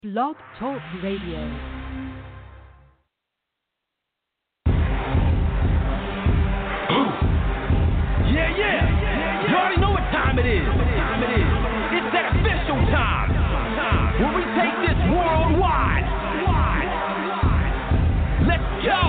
Blog Talk Radio. Yeah. You already know what time it is. It's that official time. Where we take this worldwide. Let's go.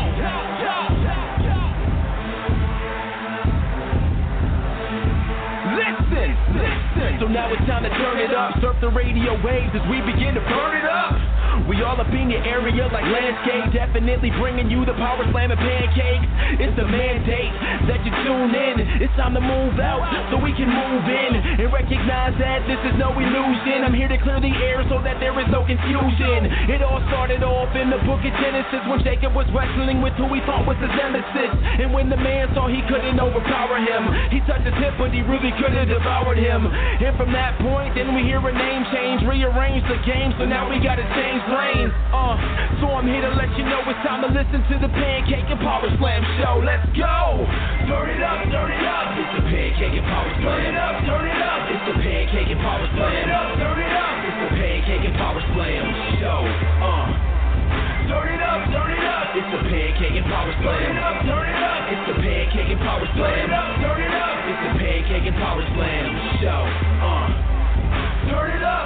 Listen. So now it's time to turn it up. Surf the radio waves as we begin to burn it up. We all up in your area like landscape. Definitely bringing you the power slam and pancakes. It's a mandate that you tune in. It's time to move out so we can move in and recognize that this is no illusion. I'm here to clear the air so that there is no confusion. It all started off in the book of Genesis when Jacob was wrestling with who he thought was his nemesis. And when the man saw he couldn't overpower him, he touched his hip but he really could have devoured him. And from that point then we hear a name change, rearrange the game, so now we gotta change lanes. So I'm here to let you know it's time to listen to the Pancake and Power Slam show. Let's go! Turn it up. It's the Pancake and Power Slam. Turn it up. It's the Pancake and Power Slam. Turn it up. It's the Pancake and Power Slam show. Turn it up. It's the Pancake and Power Slam. Turn it up. It's the Pancake and Power Slam. Turn it up. It's the Pancake and Power Slam show. Turn it up.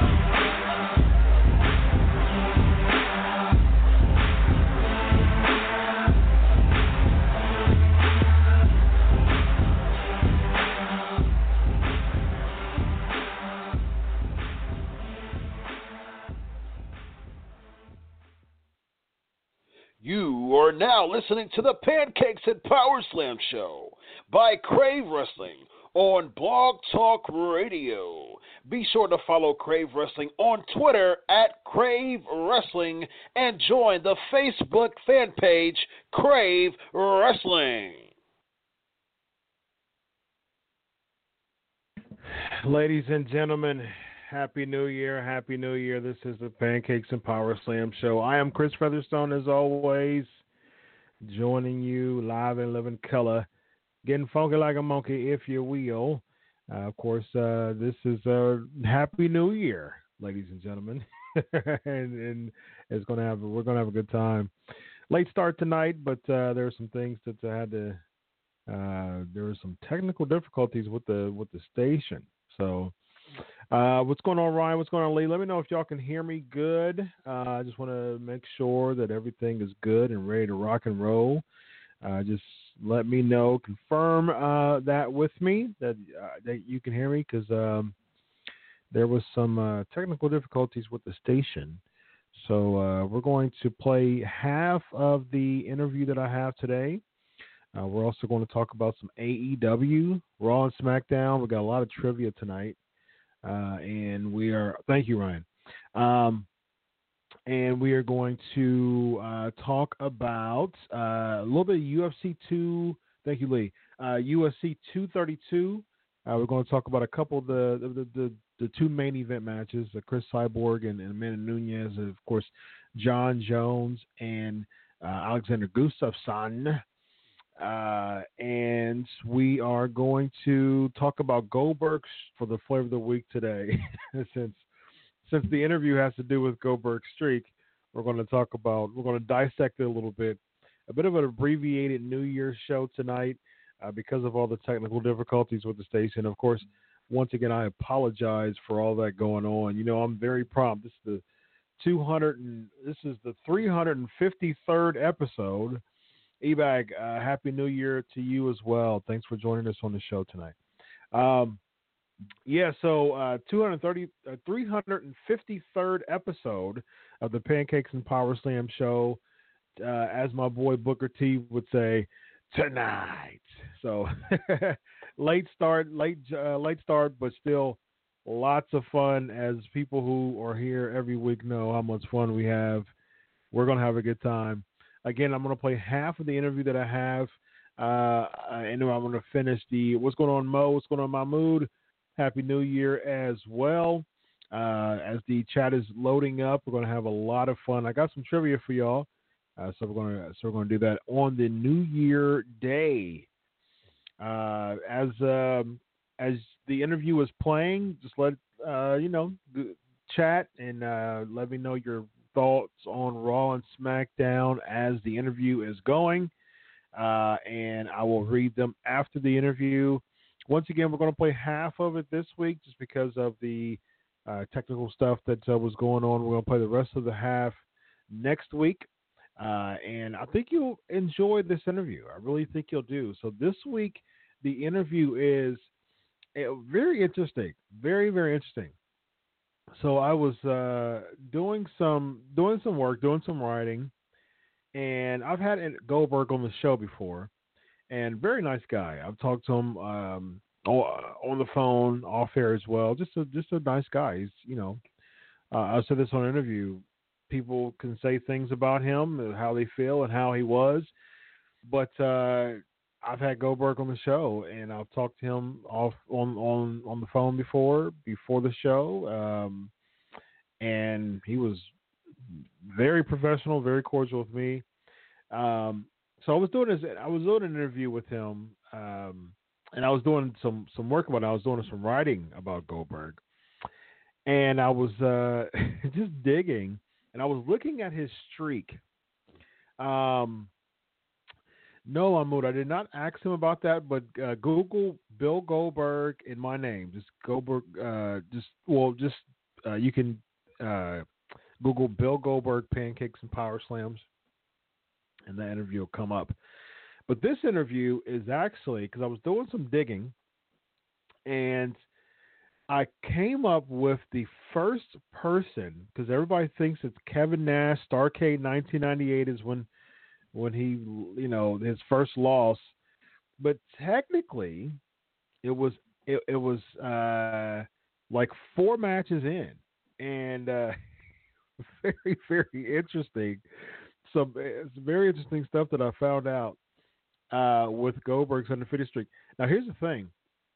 You are now listening to the Pancakes and Power Slam show by Crave Wrestling on Blog Talk Radio. Be sure to follow Crave Wrestling on Twitter at Crave Wrestling and join the Facebook fan page Crave Wrestling. Ladies and gentlemen, Happy New Year. This is the Pancakes and Power Slam show. I am Chris Featherstone, as always, joining you live and living color, getting funky like a monkey, if you will. Of course, this is Happy New Year, ladies and gentlemen, and we're gonna have a good time. Late start tonight, but there are some things that I had to. There were some technical difficulties with the station, so. What's going on, Ryan? What's going on, Lee? Let me know if y'all can hear me good. I just want to make sure that everything is good and ready to rock and roll. Just let me know, confirm that with me, that you can hear me, because there was some technical difficulties with the station. So we're going to play half of the interview that I have today. We're also going to talk about some AEW, Raw and SmackDown. We got a lot of trivia tonight. And thank you, Ryan. And we are going to talk about a little bit of UFC 2. Thank you, Lee. UFC 232. We're going to talk about a couple of the two main event matches: Chris Cyborg and Amanda Nunes, and of course, John Jones and Alexander Gustafsson. And we are going to talk about Goldberg for the flavor of the week today. since the interview has to do with Goldberg's streak, we're going to dissect it a little bit. A bit of an abbreviated New Year's show tonight because of all the technical difficulties with the station. Of course, once again, I apologize for all that going on. You know, I'm very prompt. This is the 353rd episode. Ebag, Happy New Year to you as well. Thanks for joining us on the show tonight. So 353rd episode of the Pancakes and Power Slam show. As my boy Booker T would say, tonight. So late start, but still lots of fun. As people who are here every week know how much fun we have. We're going to have a good time. Again, I'm going to play half of the interview that I have, and then I'm going to finish the What's Going On, Mo? What's Going On, Mahmood? Happy New Year as well. As the chat is loading up, we're going to have a lot of fun. I got some trivia for y'all, so we're going to do that on the New Year Day. As the interview is playing, just let chat and let me know your thoughts on Raw and SmackDown as the interview is going, and I will read them after the interview. Once again, we're going to play half of it this week just because of the technical stuff that was going on. We're going to play the rest of the half next week, and I think you'll enjoy this interview. I really think you'll do. So this week, the interview is very interesting, very, very interesting. So I was doing some work, doing some writing, and I've had Goldberg on the show before, and very nice guy. I've talked to him on the phone, off air as well. Just a nice guy. He's I said this on an interview. People can say things about him, how they feel, and how he was, but I've had Goldberg on the show, and I've talked to him off on the phone before the show, and he was very professional, very cordial with me. So I was doing an interview with him, and I was doing some work about it. I was doing some writing about Goldberg, and I was just digging, and I was looking at his streak. No, Ahmad, I did not ask him about that, but Google Bill Goldberg in my name. Just Goldberg. You can Google Bill Goldberg Pancakes and Power Slams, and that interview will come up. But this interview is actually because I was doing some digging, and I came up with the first person, because everybody thinks it's Kevin Nash. Starrcade 1998 is when he, his first loss, but technically it was like 4 matches in, and very, very interesting. It's very interesting stuff that I found out with Goldberg's undefeated streak. Now here's the thing,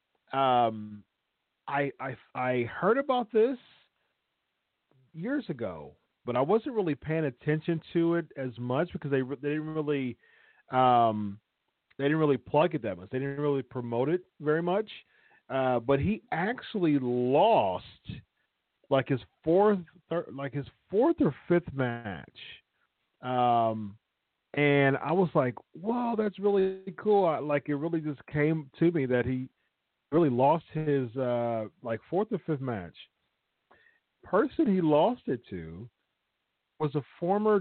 I heard about this years ago, but I wasn't really paying attention to it as much because they didn't really plug it that much. They didn't really promote it very much. But he actually lost like his fourth or fifth match. And I was like, "Whoa, that's really cool!" It really just came to me that he really lost his fourth or fifth match. Person he lost it to was a former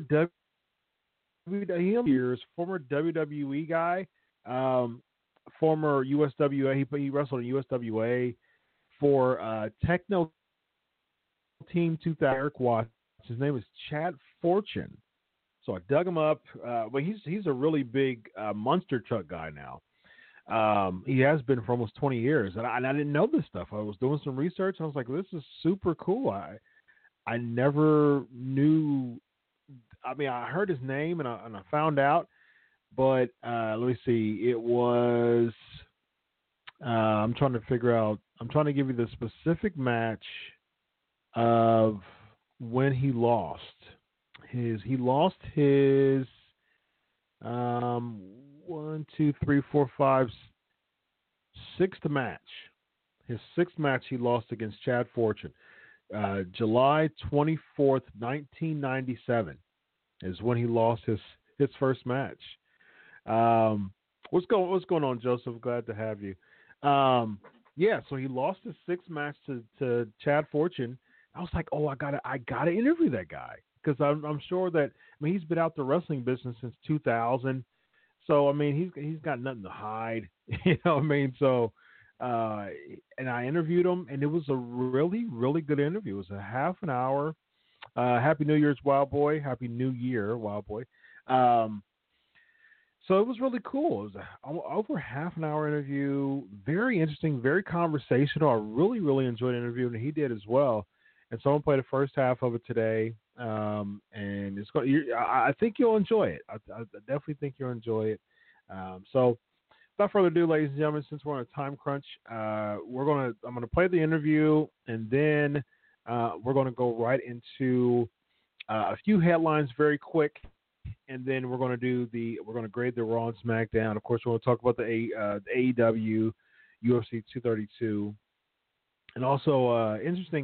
WWE guy, former USWA. He wrestled in USWA for Techno Team 2000. Eric Watts. His name is Chad Fortune. So I dug him up. But he's a really big monster truck guy now. He has been for almost 20 years, and I didn't know this stuff. I was doing some research, and I was like, "This is super cool." I never knew. I mean, I heard his name and I found out, but let me see. It was. I'm trying to figure out. I'm trying to give you the specific match of when he lost He lost his 6th match. His 6th match he lost against Chad Fortune. July 24th, 1997 is when he lost his first match. What's going on, Joseph? Glad to have you. So he lost his 6th match to Chad Fortune. I was like, oh, I gotta interview that guy, because I'm sure that, I mean, he's been out the wrestling business since 2000. So I mean, he's got nothing to hide. You know what I mean? So. And I interviewed him, and it was a really, really good interview. It was a half an hour. Happy New Year's, Wild Boy. Happy New Year, Wild Boy. So it was really cool. It was over a half an hour interview. Very interesting, very conversational. I really, really enjoyed the interview, and he did as well. And so I'm going to play the first half of it today. And I think you'll enjoy it. I definitely think you'll enjoy it. So without further ado, ladies and gentlemen, since we're on a time crunch, I'm gonna play the interview, and then we're gonna go right into a few headlines very quick, and then we're gonna grade the Raw and SmackDown. Of course, we're gonna talk about the AEW UFC 232, and also interesting.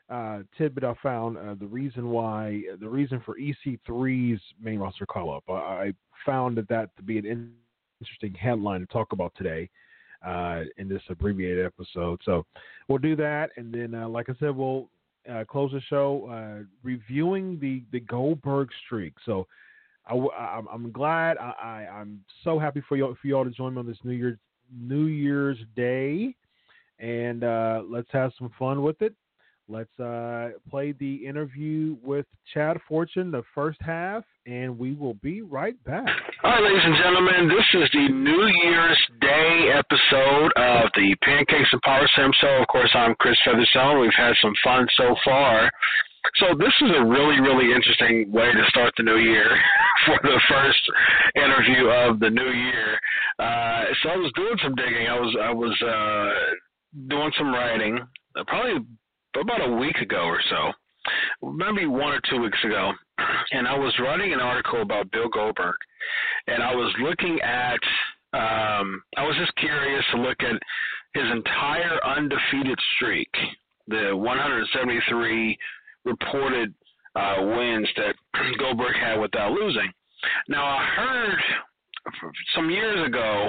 tidbit I found, the reason for EC3's main roster call-up. I found that to be an interesting headline to talk about today in this abbreviated episode. So we'll do that, and then, like I said, we'll close the show reviewing the Goldberg streak. So I'm glad. I'm so happy for y'all to join me on this New Year's Day, and let's have some fun with it. Let's play the interview with Chad Fortune, the first half, and we will be right back. All right, ladies and gentlemen, this is the New Year's Day episode of the Pancakes and Power Slam Show. Of course, I'm Chris Featherstone. We've had some fun so far. So this is a really, really interesting way to start the new year for the first interview of the new year. So I was doing some digging. I was doing some writing, probably about a week ago or so, maybe 1 or 2 weeks ago, and I was writing an article about Bill Goldberg, and I was looking at, I was just curious to look at his entire undefeated streak, the 173 reported wins that Goldberg had without losing. Now, I heard some years ago,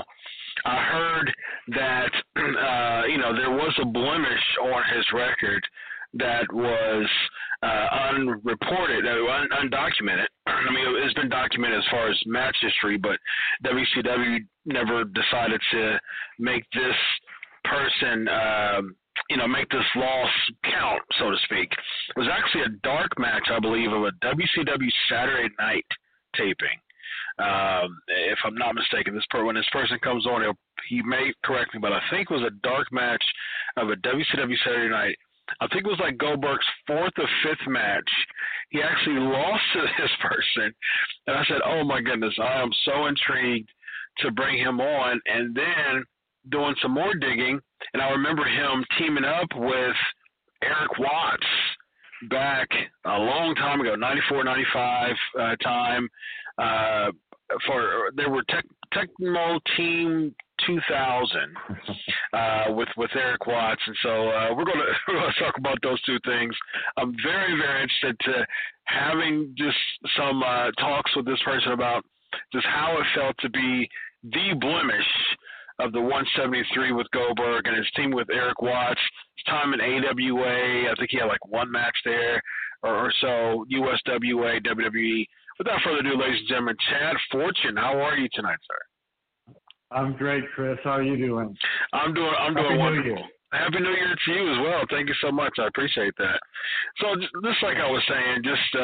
that there was a blemish on his record that was unreported, undocumented. I mean, it's been documented as far as match history, but WCW never decided to make this person, make this loss count, so to speak. It was actually a dark match, I believe, of a WCW Saturday night taping. If I'm not mistaken, when this person comes on, he may correct me, but I think it was a dark match of a WCW Saturday night. I think it was like Goldberg's 4th or 5th match. He actually lost to this person, and I said, "Oh my goodness, I am so intrigued to bring him on." And then doing some more digging, and I remember him teaming up with Eric Watts back a long time ago, 94, 95 time. There were Tecmo Team 2000 with Eric Watts, and so we're going to talk about those two things. I'm very, very interested to having just some talks with this person about just how it felt to be the blemish of the 173 with Goldberg and his team with Eric Watts, his time in AWA. I think he had like one match there or so, USWA, WWE. Without further ado, ladies and gentlemen, Chad Fortune, how are you tonight, sir? I'm great, Chris. How are you doing? I'm doing wonderful. Happy New Year to you as well. Thank you so much. I appreciate that. So just like I was saying,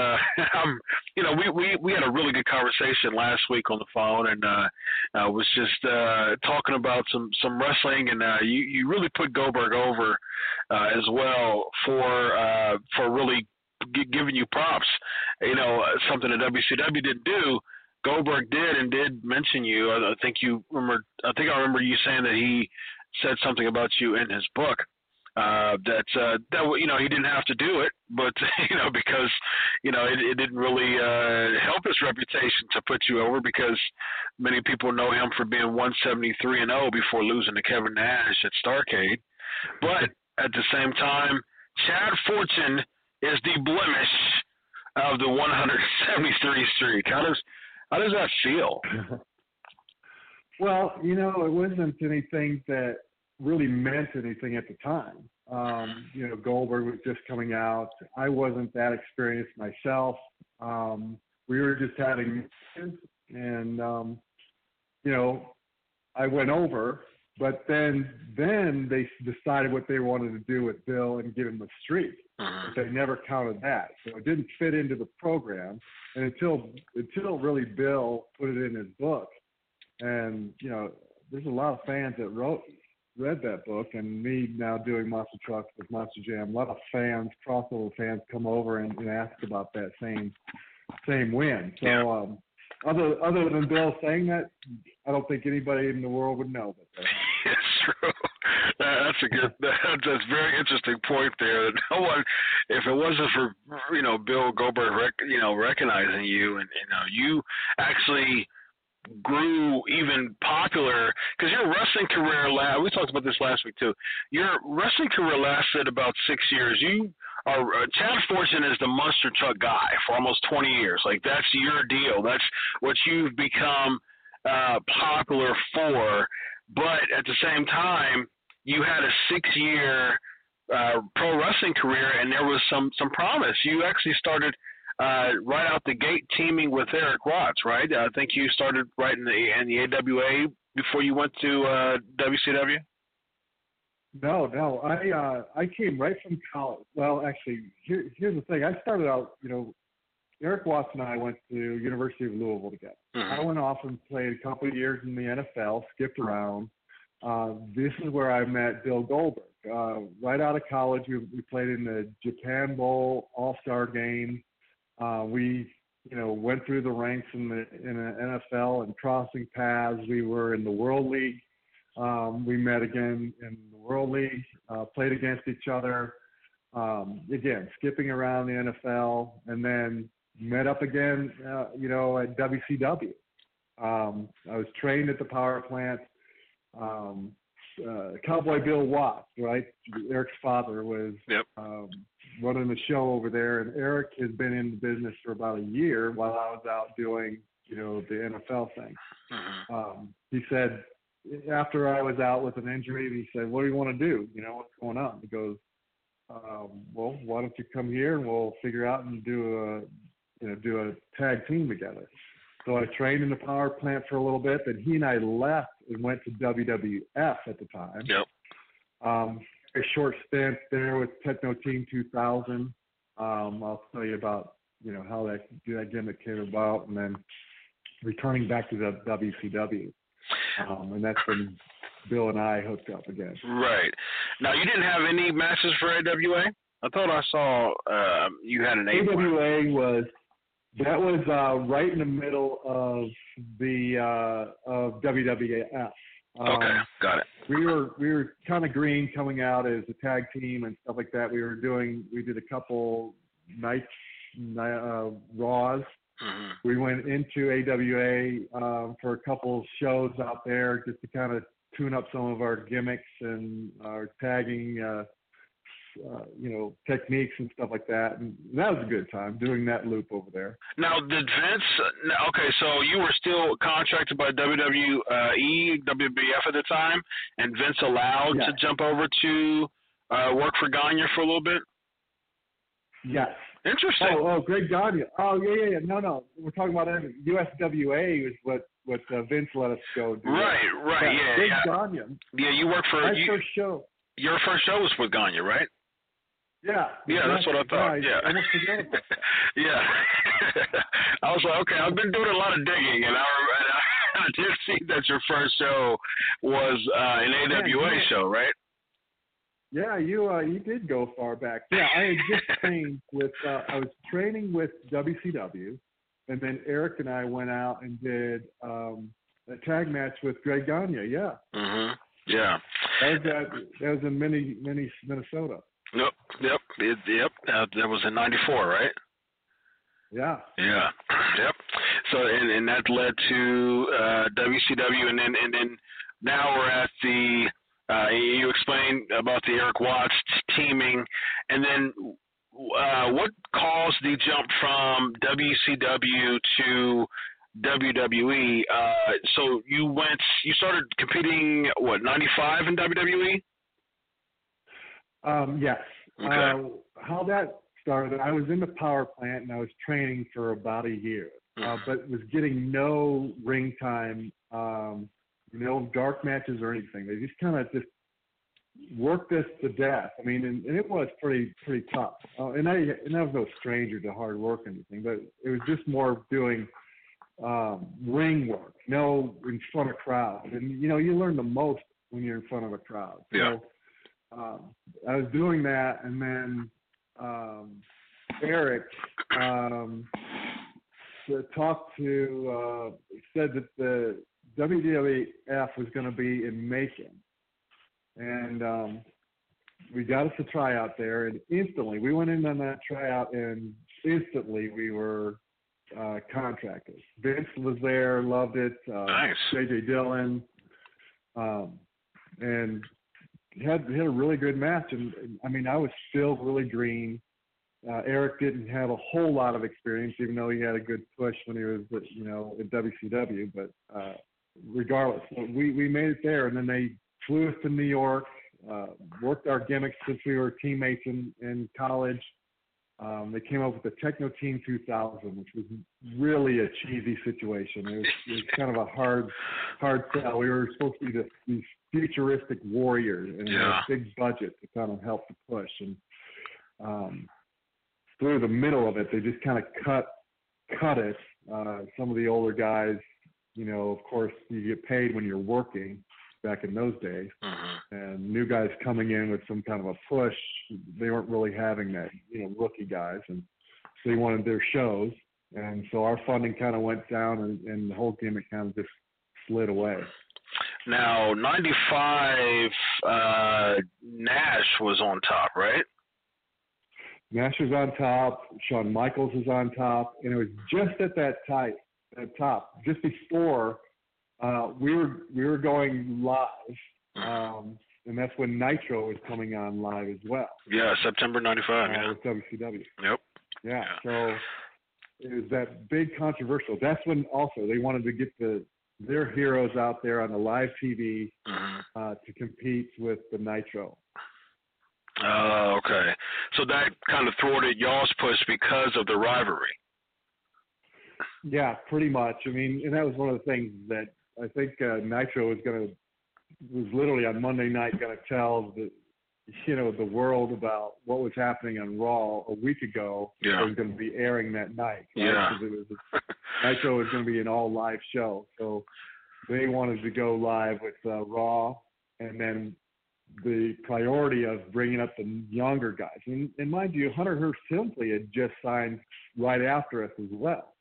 we had a really good conversation last week on the phone, and I was just talking about some wrestling, and you really put Goldberg over as well for really giving you props. Something that WCW didn't do. Goldberg did mention you. I think I remember you saying that he said something about you in his book. That he didn't have to do it, but because it didn't really help his reputation to put you over, because many people know him for being 173-0 before losing to Kevin Nash at Starrcade. But at the same time, Chad Fortune is the blemish of the 173 streak. How does that feel? Well, it wasn't anything that really meant anything at the time. Goldberg was just coming out. I wasn't that experienced myself. We were just having matches, and I went over. But then they decided what they wanted to do with Bill and give him a streak. But they never counted that, so it didn't fit into the program. And until really Bill put it in his book, and there's a lot of fans that read that book, and me now doing Monster Trucks with Monster Jam, a lot of fans, crossover fans, come over and ask about that same win. So other than Bill saying that, I don't think anybody in the world would know that. It's true. That's a very interesting point there. No one, if it wasn't for Bill Goldberg, recognizing you, and you actually grew even popular, because your wrestling career we talked about this last week too. Your wrestling career lasted about 6 years. You Chad Fortune is the monster truck guy for almost 20 years. Like, that's your deal. That's what you've become popular for. But at the same time, you had a 6-year pro wrestling career, and there was some promise. You actually started right out the gate teaming with Eric Watts, right? I think you started right in the AWA before you went to WCW. No. I came right from college. Well, actually, here's the thing. I started out, Eric Watts and I went to University of Louisville together. Mm-hmm. I went off and played a couple of years in the NFL, skipped around. This is where I met Bill Goldberg. Right out of college, we played in the Japan Bowl All-Star game. We, went through the ranks in the NFL and crossing paths. We were in the World League. We met again in the World League, played against each other. Again, skipping around the NFL, and then met up again, at WCW. I was trained at the power plant. Cowboy Bill Watts, right? Eric's father was running the show over there, and Eric has been in the business for about a year while I was out doing, the NFL thing. Mm-hmm. He said, after I was out with an injury, he said, "What do you want to do? What's going on?" He goes, "Well, why don't you come here and we'll figure out and do a tag team together." So I trained in the power plant for a little bit. Then he and I left and went to WWF at the time. Yep. A short stint there with Techno Team 2000. I'll tell you about how that gimmick came about, and then returning back to the WCW. And that's when Bill and I hooked up again. Right. Now, you didn't have any matches for AWA? I thought I saw you had an AWA was right in the middle of the of WWF. Okay, got it. We were kind of green coming out as a tag team and stuff like that. We did a couple nights, Raws. Mm-hmm. We went into AWA for a couple shows out there just to kind of tune up some of our gimmicks and our tagging, techniques and stuff like that. And that was a good time doing that loop over there. Now, did Vince? Okay, so you were still contracted by WWE, WWF at the time, and Vince allowed to jump over to work for Gagne for a little bit? Yes. Interesting. Oh, Greg Gagne. Oh, yeah. No. We're talking about USWA is what Vince let us go do. Right. Yeah. Greg Gagne. Yeah, you worked for first show. Your first show was with Gagne, right? Yeah. Yeah, that's what I thought. Yeah. I almost forgot about that. Yeah. I was like, okay, I've been doing a lot of digging, and I did see that your first show was an AWA show, right? Yeah, you did go far back. Yeah, I had just trained with I was training with WCW, and then Eric and I went out and did a tag match with Greg Gagne. Yeah. Mhm. Yeah. That was in Minnesota. Yep. That was in '94, right? Yeah. Yeah. Yep. So and that led to WCW, and then now we're at the. You explained about the Eric Watts teaming, and then what caused the jump from WCW to WWE? So you started competing, '95 in WWE? Yes. Okay. How that started, I was in the power plant and I was training for about a year, but was getting no ring time. No dark matches or anything. They just kind of worked us to death. I mean, and it was pretty tough. And I was no stranger to hard work or anything, but it was just more doing ring work, in front of crowd. And, you learn the most when you're in front of a crowd. Yeah. So I was doing that, and then Eric said that the WWF was going to be in Macon, and we got us a tryout there, and instantly we went in on that tryout, and instantly we were contracted. Vince was there, loved it. Nice. JJ Dillon, and had a really good match, and I mean I was still really green. Eric didn't have a whole lot of experience, even though he had a good push when he was, at WCW. But regardless, we made it there, and then they flew us to New York, worked our gimmicks since we were teammates in college. They came up with the Techno Team 2000, which was really a cheesy situation. It was kind of a hard sell. We were supposed to be these futuristic warriors and a big budget to kind of help the push. And through the middle of it, they just kind of cut it. Some of the older guys, of course, you get paid when you're working back in those days. And new guys coming in with some kind of a push, they weren't really having that, rookie guys. And so they wanted their shows. And so our funding kind of went down, and the whole gimmick kind of just slid away. Now, 95, Nash was on top, right? Nash was on top. Shawn Michaels was on top. And it was just at that top, just before we were going live. And that's when Nitro was coming on live as well. Yeah, September 95. With WCW. Yep. Yeah, so it was that big controversial. That's when also they wanted to get their heroes out there on the live TV to compete with the Nitro. Oh, okay. So that kind of thwarted y'all's push because of the rivalry. Yeah, pretty much. I mean, and that was one of the things that I think Nitro was literally on Monday night going to tell the world about what was happening on Raw a week ago. Yeah. It was going to be airing that night. Right? Yeah. Nitro was going to be an all live show, so they wanted to go live with Raw, and then the priority of bringing up the younger guys. And mind you, Hunter Hearst Helmsley had just signed right after us as well.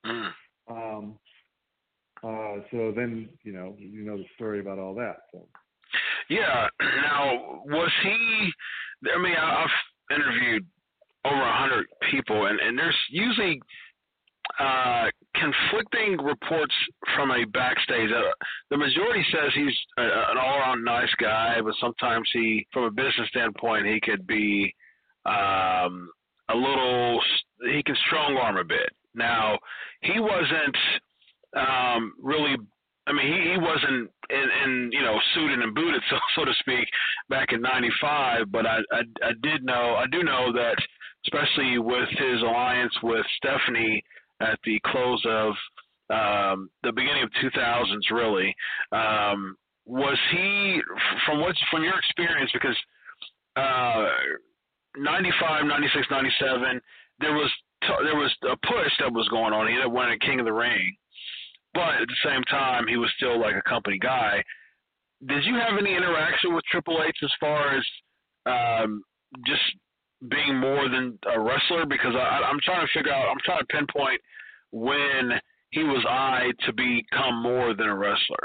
So then, the story about all that. So. Yeah. Now, was he – I mean, I've interviewed over 100 people, and there's usually conflicting reports from a backstage. The majority says he's an all-around nice guy, but sometimes from a business standpoint, he could be he can strong-arm a bit. Now, he wasn't really – I mean, he wasn't in suited and booted, so to speak, back in '95. But I do know that, especially with his alliance with Stephanie at the close of the beginning of 2000s, really, was he from your experience? Because 95, 96, 97, there was a push that was going on. He ended up winning King of the Ring. But at the same time, he was still like a company guy. Did you have any interaction with Triple H as far as just being more than a wrestler? Because I'm trying to pinpoint when he was eyed to become more than a wrestler.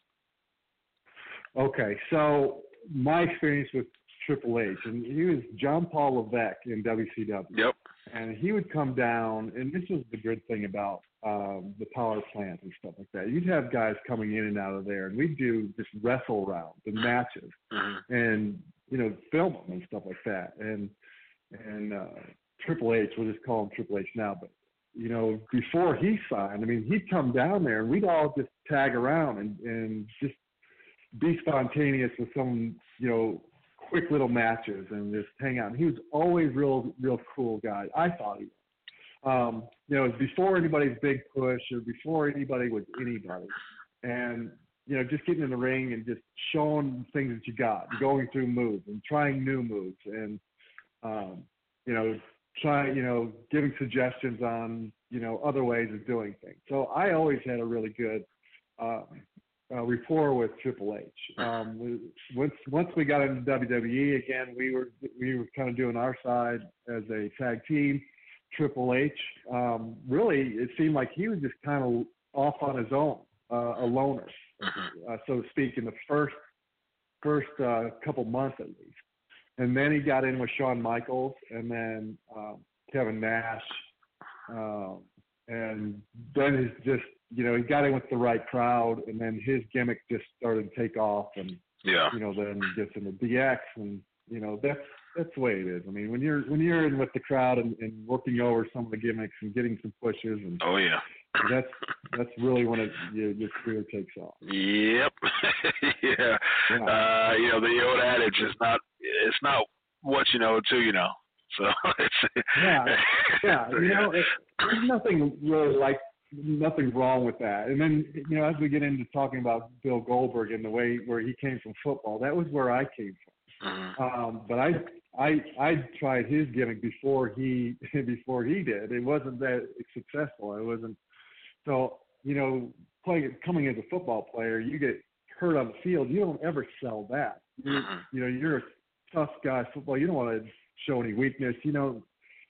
Okay, so my experience with Triple H, and he was John Paul Levesque in WCW. Yep. And he would come down, and this was the good thing about the power plant and stuff like that. You'd have guys coming in and out of there, and we'd do just wrestle rounds and matches, and film them and stuff like that. And Triple H, we'll just call him Triple H now, but before he signed, I mean, he'd come down there, and we'd all just tag around and just be spontaneous with some quick little matches and just hang out. And he was always real cool guy. I thought he was. It was before anybody's big push or before anybody was anybody. And, just getting in the ring and just showing things that you got, going through moves and trying new moves and, giving suggestions on, other ways of doing things. So I always had a really good rapport with Triple H. Once we got into WWE again, we were kind of doing our side as a tag team. Triple H, really, it seemed like he was just kind of off on his own, a loner, so to speak, in the first couple months at least. And then he got in with Shawn Michaels, and then Kevin Nash, and then it's just. He got in with the right crowd, and then his gimmick just started to take off, and then gets into DX, and that's the way it is. I mean, when you're in with the crowd and working over some of the gimmicks and getting some pushes, and oh yeah, that's really when your career takes off. Yep. Yeah. The old adage is it's not what you know till you know. So it's yeah. There's nothing really nothing wrong with that. And then as we get into talking about Bill Goldberg and the way where he came from football, that was where I came from. Mm-hmm. But I tried his gimmick before he did. It wasn't that successful. It wasn't. So coming as a football player, you get hurt on the field. You don't ever sell that. You're a tough guy. Football. You don't want to show any weakness. You don't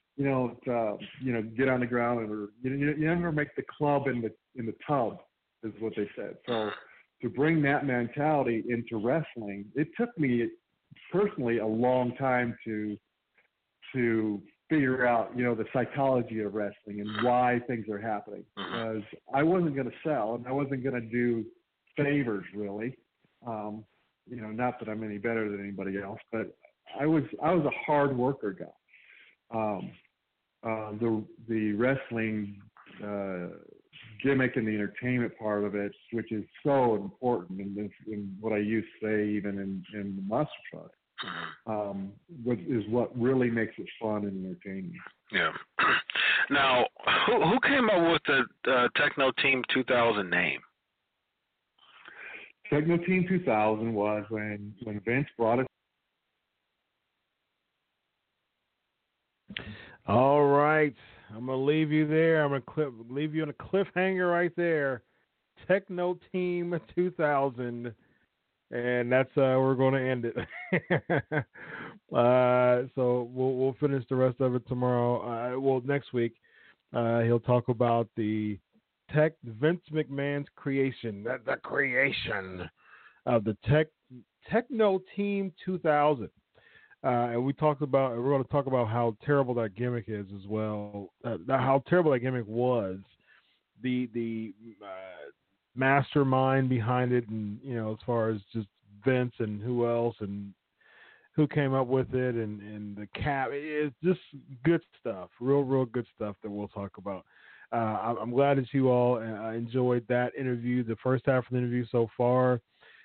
get on the ground, or you never make the club in the tub, is what they said. So to bring that mentality into wrestling, it took me personally a long time to figure out the psychology of wrestling and why things are happening. Because I wasn't going to sell, and I wasn't going to do favors really. Not that I'm any better than anybody else, but I was a hard worker guy. The wrestling gimmick and the entertainment part of it, which is so important, in what I used to say even in the Monster Truck, is what really makes it fun and entertaining. Yeah. Now, who came up with the Techno Team 2000 name? Techno Team 2000 was when Vince brought it. All right, I'm gonna leave you there. I'm gonna leave you on a cliffhanger right there. Techno Team 2000, and that's we're going to end it. So we'll finish the rest of it tomorrow. Next week, he'll talk about the Vince McMahon's creation, the creation of the Techno Team 2000. And we're going to talk about how terrible that gimmick is as well. How terrible that gimmick was. The mastermind behind it, and as far as just Vince and who else and who came up with it, and the cap. It's just good stuff, real good stuff that we'll talk about. I'm glad that you all enjoyed that interview, the first half of the interview so far.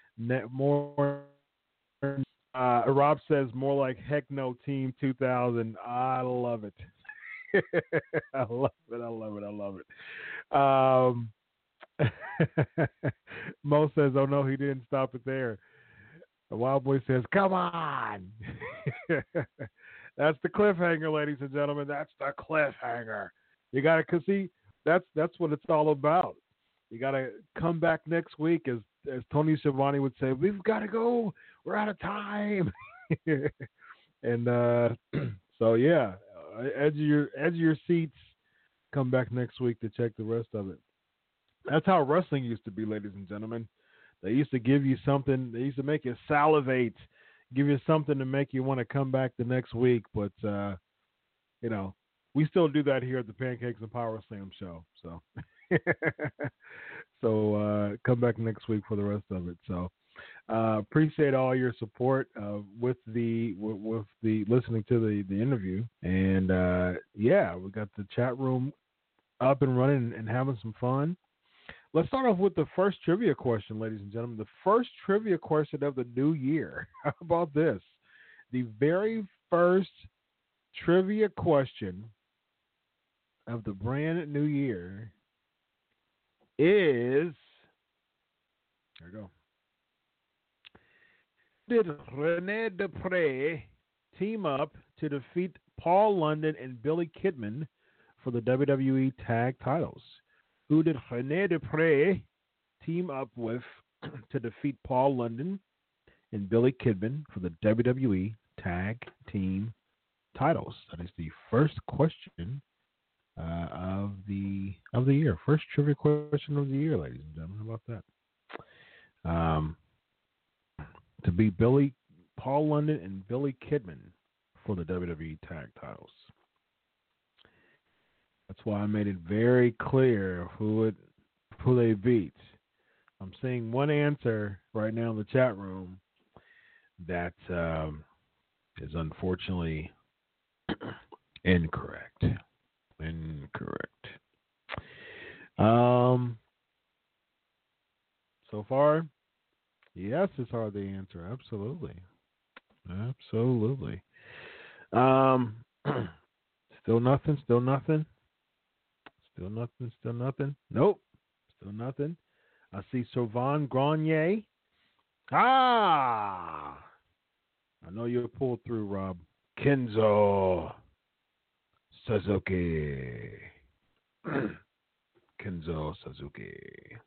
Rob says more like Heck No Team 2000. I love it. I love it. Mo says, oh no, he didn't stop it there. The Wild Boy says, come on. That's the cliffhanger, ladies and gentlemen. That's the cliffhanger. You got to see. That's what it's all about. You got to come back next week, as Tony Schiavone would say. We've got to go. We're out of time. And so yeah, edge of your seats. Come back next week to check the rest of it. That's how wrestling used to be, ladies and gentlemen. They used to give you something. They used to make you salivate, give you something to make you want to come back the next week. But we still do that here at the Pancakes and Power Slam show. So, come back next week for the rest of it. So, appreciate all your support with the listening to the interview. And we got the chat room up and running and having some fun. Let's start off with the first trivia question, ladies and gentlemen. The first trivia question of the new year. How about this? The very first trivia question of the brand new year is, there we go. Did Rene Dupree team up to defeat Paul London and Billy Kidman for the WWE Tag Titles? Who did Rene Dupree team up with to defeat Paul London and Billy Kidman for the WWE Tag Team Titles? That is the first question of the year. First trivia question of the year, ladies and gentlemen. How about that? To beat Paul London and Billy Kidman for the WWE Tag Titles. That's why I made it very clear who they beat. I'm seeing one answer right now in the chat room that is unfortunately incorrect. Incorrect. So far, yes is hard to answer. Absolutely. Absolutely. Still nothing. Still nothing. Still nothing. Still nothing. Nope. Still nothing. I see Sauvon Grenier. I know you'll pull through, Rob. Kenzo Suzuki. Kenzo Suzuki.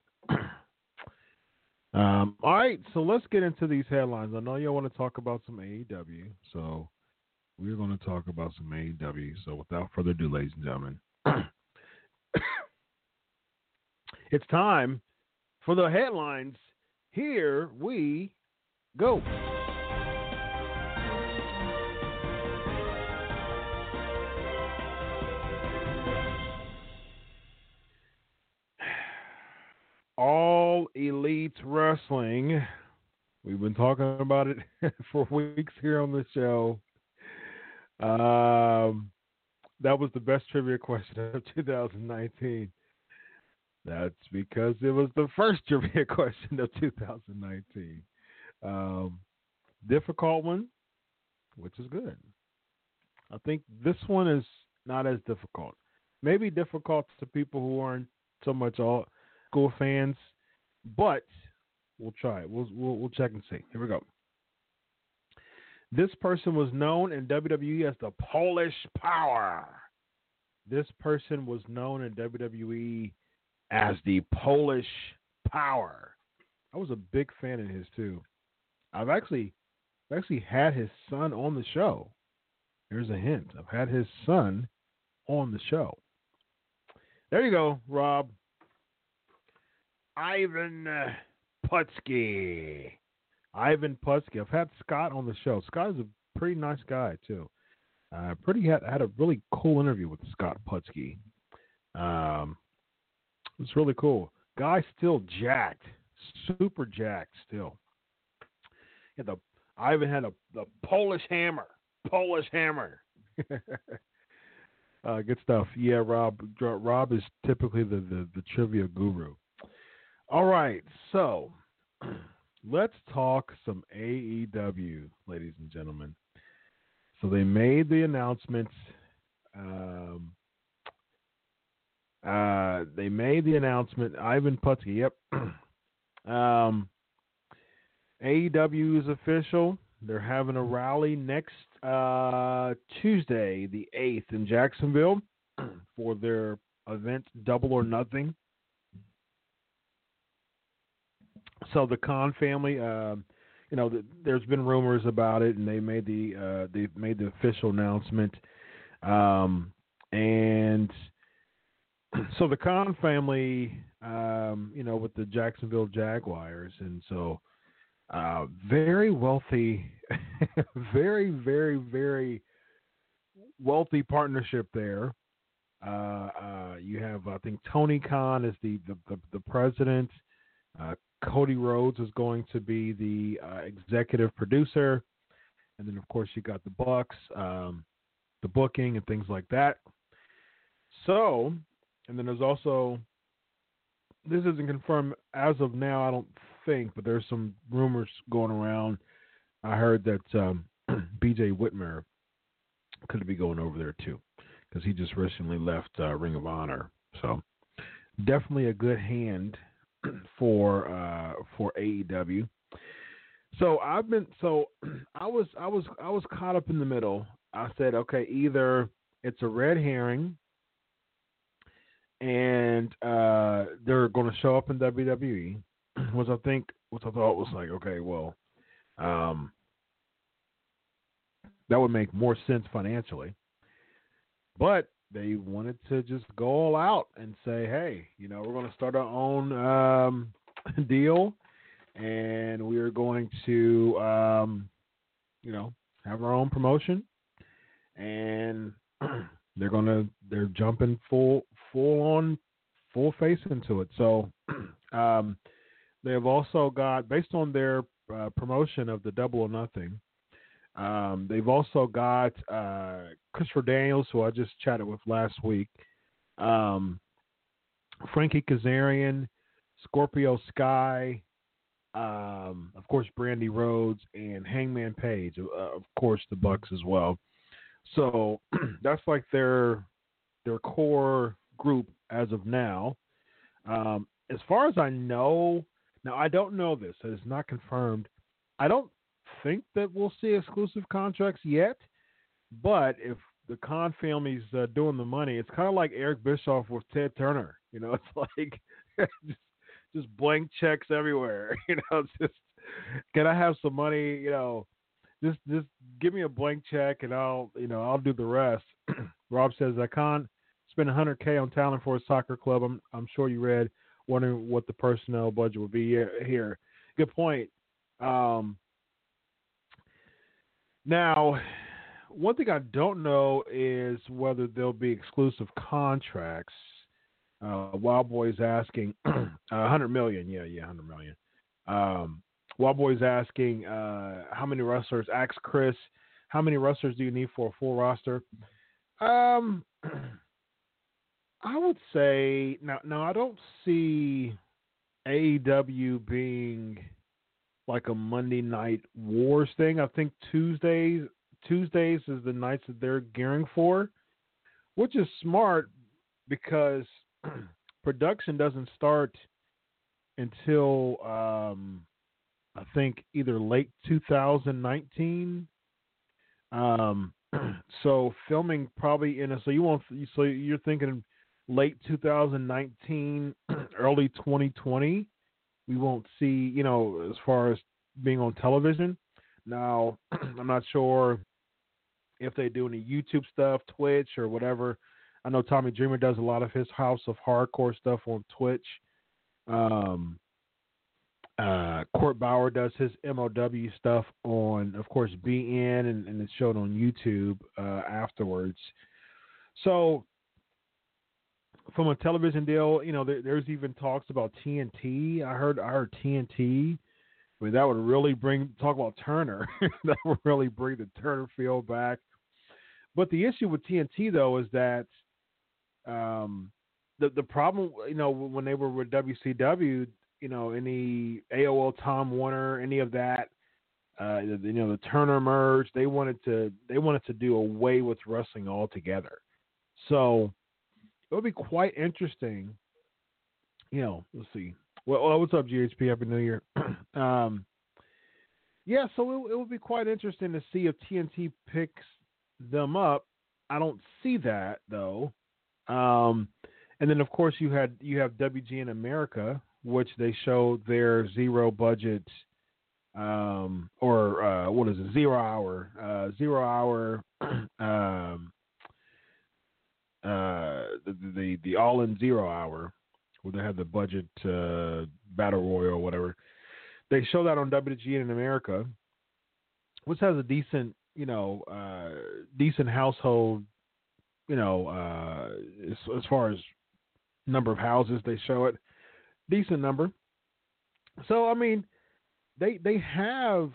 All right, so let's get into these headlines. I know you want to talk about some AEW, so we're going to talk about some AEW. So without further ado, ladies and gentlemen, it's time for the headlines. Here we go. All Elite Wrestling. We've been talking about it for weeks here on the show. That was the best trivia question of 2019. That's because it was the first trivia question of 2019. Difficult one, which is good. I think this one is not as difficult. Maybe difficult to people who aren't so much all school fans, but we'll try it. We'll check and see. Here we go. This person was known in WWE as the Polish Power. This person was known in WWE as the Polish Power. I was a big fan of his too. I've actually had his son on the show. Here's a hint. I've had his son on the show. There you go, Rob. Ivan Putski. Ivan Putski. I've had Scott on the show. Scott is a pretty nice guy too. Had a really cool interview with Scott Putski. It's really cool. Guy still jacked, super jacked still. Ivan had the Polish hammer. Polish hammer. Good stuff. Yeah, Rob. Rob is typically the trivia guru. All right, so let's talk some AEW, ladies and gentlemen. So they made the announcement. Ivan Putski. Yep. AEW is official. They're having a rally next Tuesday, the 8th, in Jacksonville for their event, Double or Nothing. So the Khan family, there's been rumors about it, and they made the official announcement. And so the Khan family, with the Jacksonville Jaguars, and so very wealthy, very, very, very wealthy partnership there. You have, I think, Tony Khan is the president. Cody Rhodes is going to be the executive producer, and then of course you got the Bucks, the booking and things like that. So, and then there's also, this isn't confirmed as of now, I don't think, but there's some rumors going around. I heard that BJ Whitmer could be going over there too, because he just recently left Ring of Honor. So definitely a good hand for AEW. So I was caught up in the middle. I said, okay, either it's a red herring and they're going to show up in WWE, which I thought was like, okay, well, that would make more sense financially. But they wanted to just go all out and say, hey, we're going to start our own deal, and we are going to, have our own promotion, and they're jumping full face into it. So they have also got, based on their promotion of the Double or Nothing, They've also got Christopher Daniels, who I just chatted with last week, Frankie Kazarian, Scorpio Sky, of course, Brandy Rhodes, and Hangman Page, of course, the Bucks as well. So that's like their core group as of now. As far as I know, now I don't know this, so it's not confirmed. I don't think that we'll see exclusive contracts yet, but if the Khan family's doing the money, it's kind of like Eric Bischoff with Ted Turner. You know, it's like just blank checks everywhere. You know, it's just, can I have some money? You know, just give me a blank check and I'll do the rest. Rob says I can't spend $100K on talent for a soccer club. I'm sure you read, wondering what the personnel budget would be here. Good point. Now, one thing I don't know is whether there'll be exclusive contracts. Wild Boy's asking $100 million. Yeah, $100 million. Wild Boy's asking how many wrestlers. Ask Chris, how many wrestlers do you need for a full roster? I would say now I don't see AEW being like a Monday Night Wars thing. I think Tuesdays is the nights that they're gearing for, which is smart because production doesn't start until I think either late 2019. So filming probably so you're thinking late 2019, early 2020. We won't see, as far as being on television. Now, I'm not sure if they do any YouTube stuff, Twitch or whatever. I know Tommy Dreamer does a lot of his House of Hardcore stuff on Twitch. Court Bauer does his MOW stuff on, of course, BN, and it's shown on YouTube afterwards. So, from a television deal, there's even talks about TNT. I heard TNT. I mean, that would really talk about Turner. That would really bring the Turner feel back. But the issue with TNT, though, is that the problem, when they were with WCW, any AOL Tom Warner, any of that, the Turner merge, they wanted to do away with wrestling altogether. So it would be quite interesting. Let's see. Well, what's up, GHP? Happy New Year. Yeah, so it would be quite interesting to see if TNT picks them up. I don't see that though. And then of course you have WGN America, which they showed their zero budget, what is it? 0 hour, the all in 0 hour, where they had the budget battle royal or whatever. They show that on WGN in America, which has a decent household, as far as number of houses they show it, decent number. So I mean, they have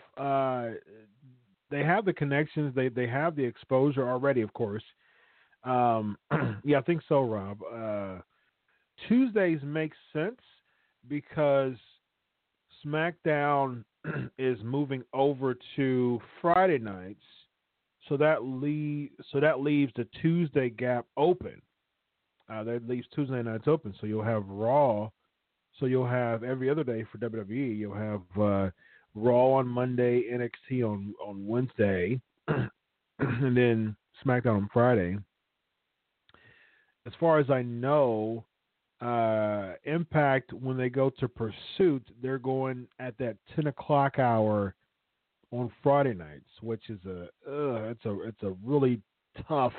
the connections, they have the exposure already, of course. Yeah, I think so, Rob. Tuesdays make sense because SmackDown is moving over to Friday nights, so that leaves the Tuesday gap open. That leaves Tuesday nights open, so you'll have Raw. So you'll have every other day for WWE. You'll have Raw on Monday, NXT on Wednesday, and then SmackDown on Friday. As far as I know, Impact, when they go to Pursuit, they're going at that 10 o'clock hour on Friday nights, which is it's a really tough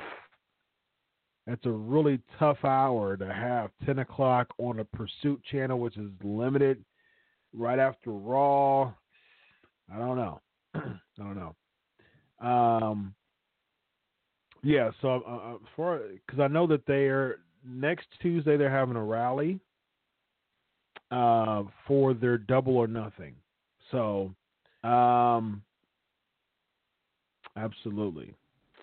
hour to have 10 o'clock on a Pursuit channel, which is limited right after Raw. I don't know. Yeah, so because I know that next Tuesday they're having a rally for their Double or Nothing. So Absolutely.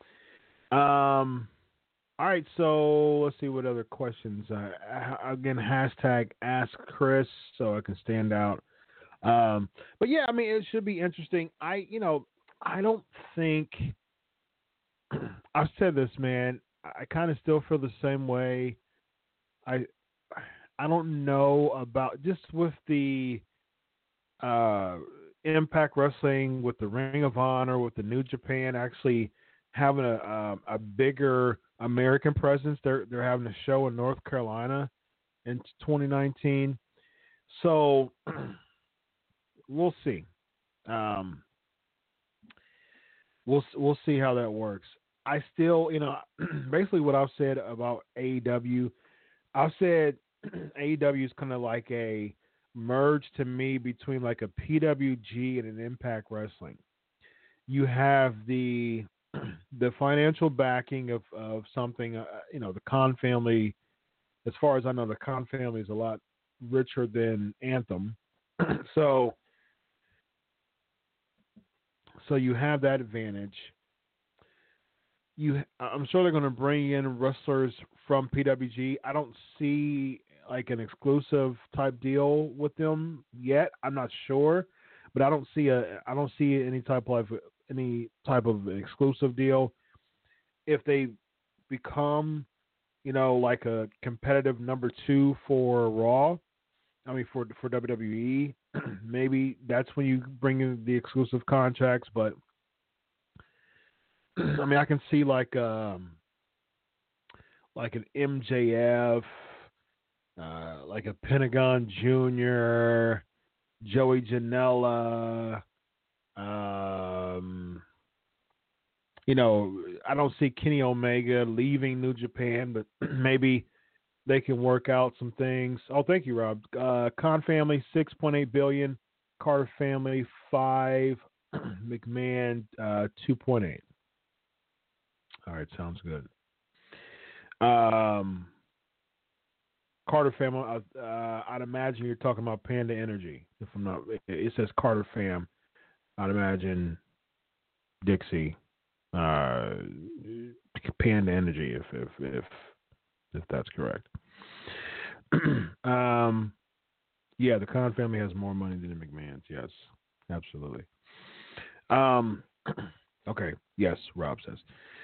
All right, so let's see what other questions. Again, hashtag Ask Chris, so I can stand out. But yeah, I mean, it should be interesting. I don't think I've said this, man. I kind of still feel the same way. I don't know about just with the Impact Wrestling, with the Ring of Honor, with the New Japan actually having a bigger American presence. They're having a show in North Carolina in 2019. So we'll see. We'll see how that works. I still, basically what I've said about AEW, I've said AEW is kind of like a merge to me between like a PWG and an Impact Wrestling. You have the financial backing of something, the Khan family. As far as I know, the Khan family is a lot richer than Anthem. So you have that advantage. I'm sure they're going to bring in wrestlers from PWG. I don't see like an exclusive type deal with them yet. I'm not sure, but I don't see any type of exclusive deal. If they become, like a competitive number 2 for Raw, for WWE, maybe that's when you bring in the exclusive contracts. But I can see like an MJF, like a Pentagon Jr., Joey Janela. I don't see Kenny Omega leaving New Japan, but maybe they can work out some things. Oh, thank you, Rob. Khan family, $6.8 billion. Carter family, $5 billion. McMahon, $2.8 billion. All right, sounds good. Carter family, I'd imagine you're talking about Panda Energy. If I'm not, it says Carter fam. I'd imagine Dixie, Panda Energy, if that's correct. Yeah, the Khan family has more money than the McMahons. Yes, absolutely. Okay. Yes, Rob says.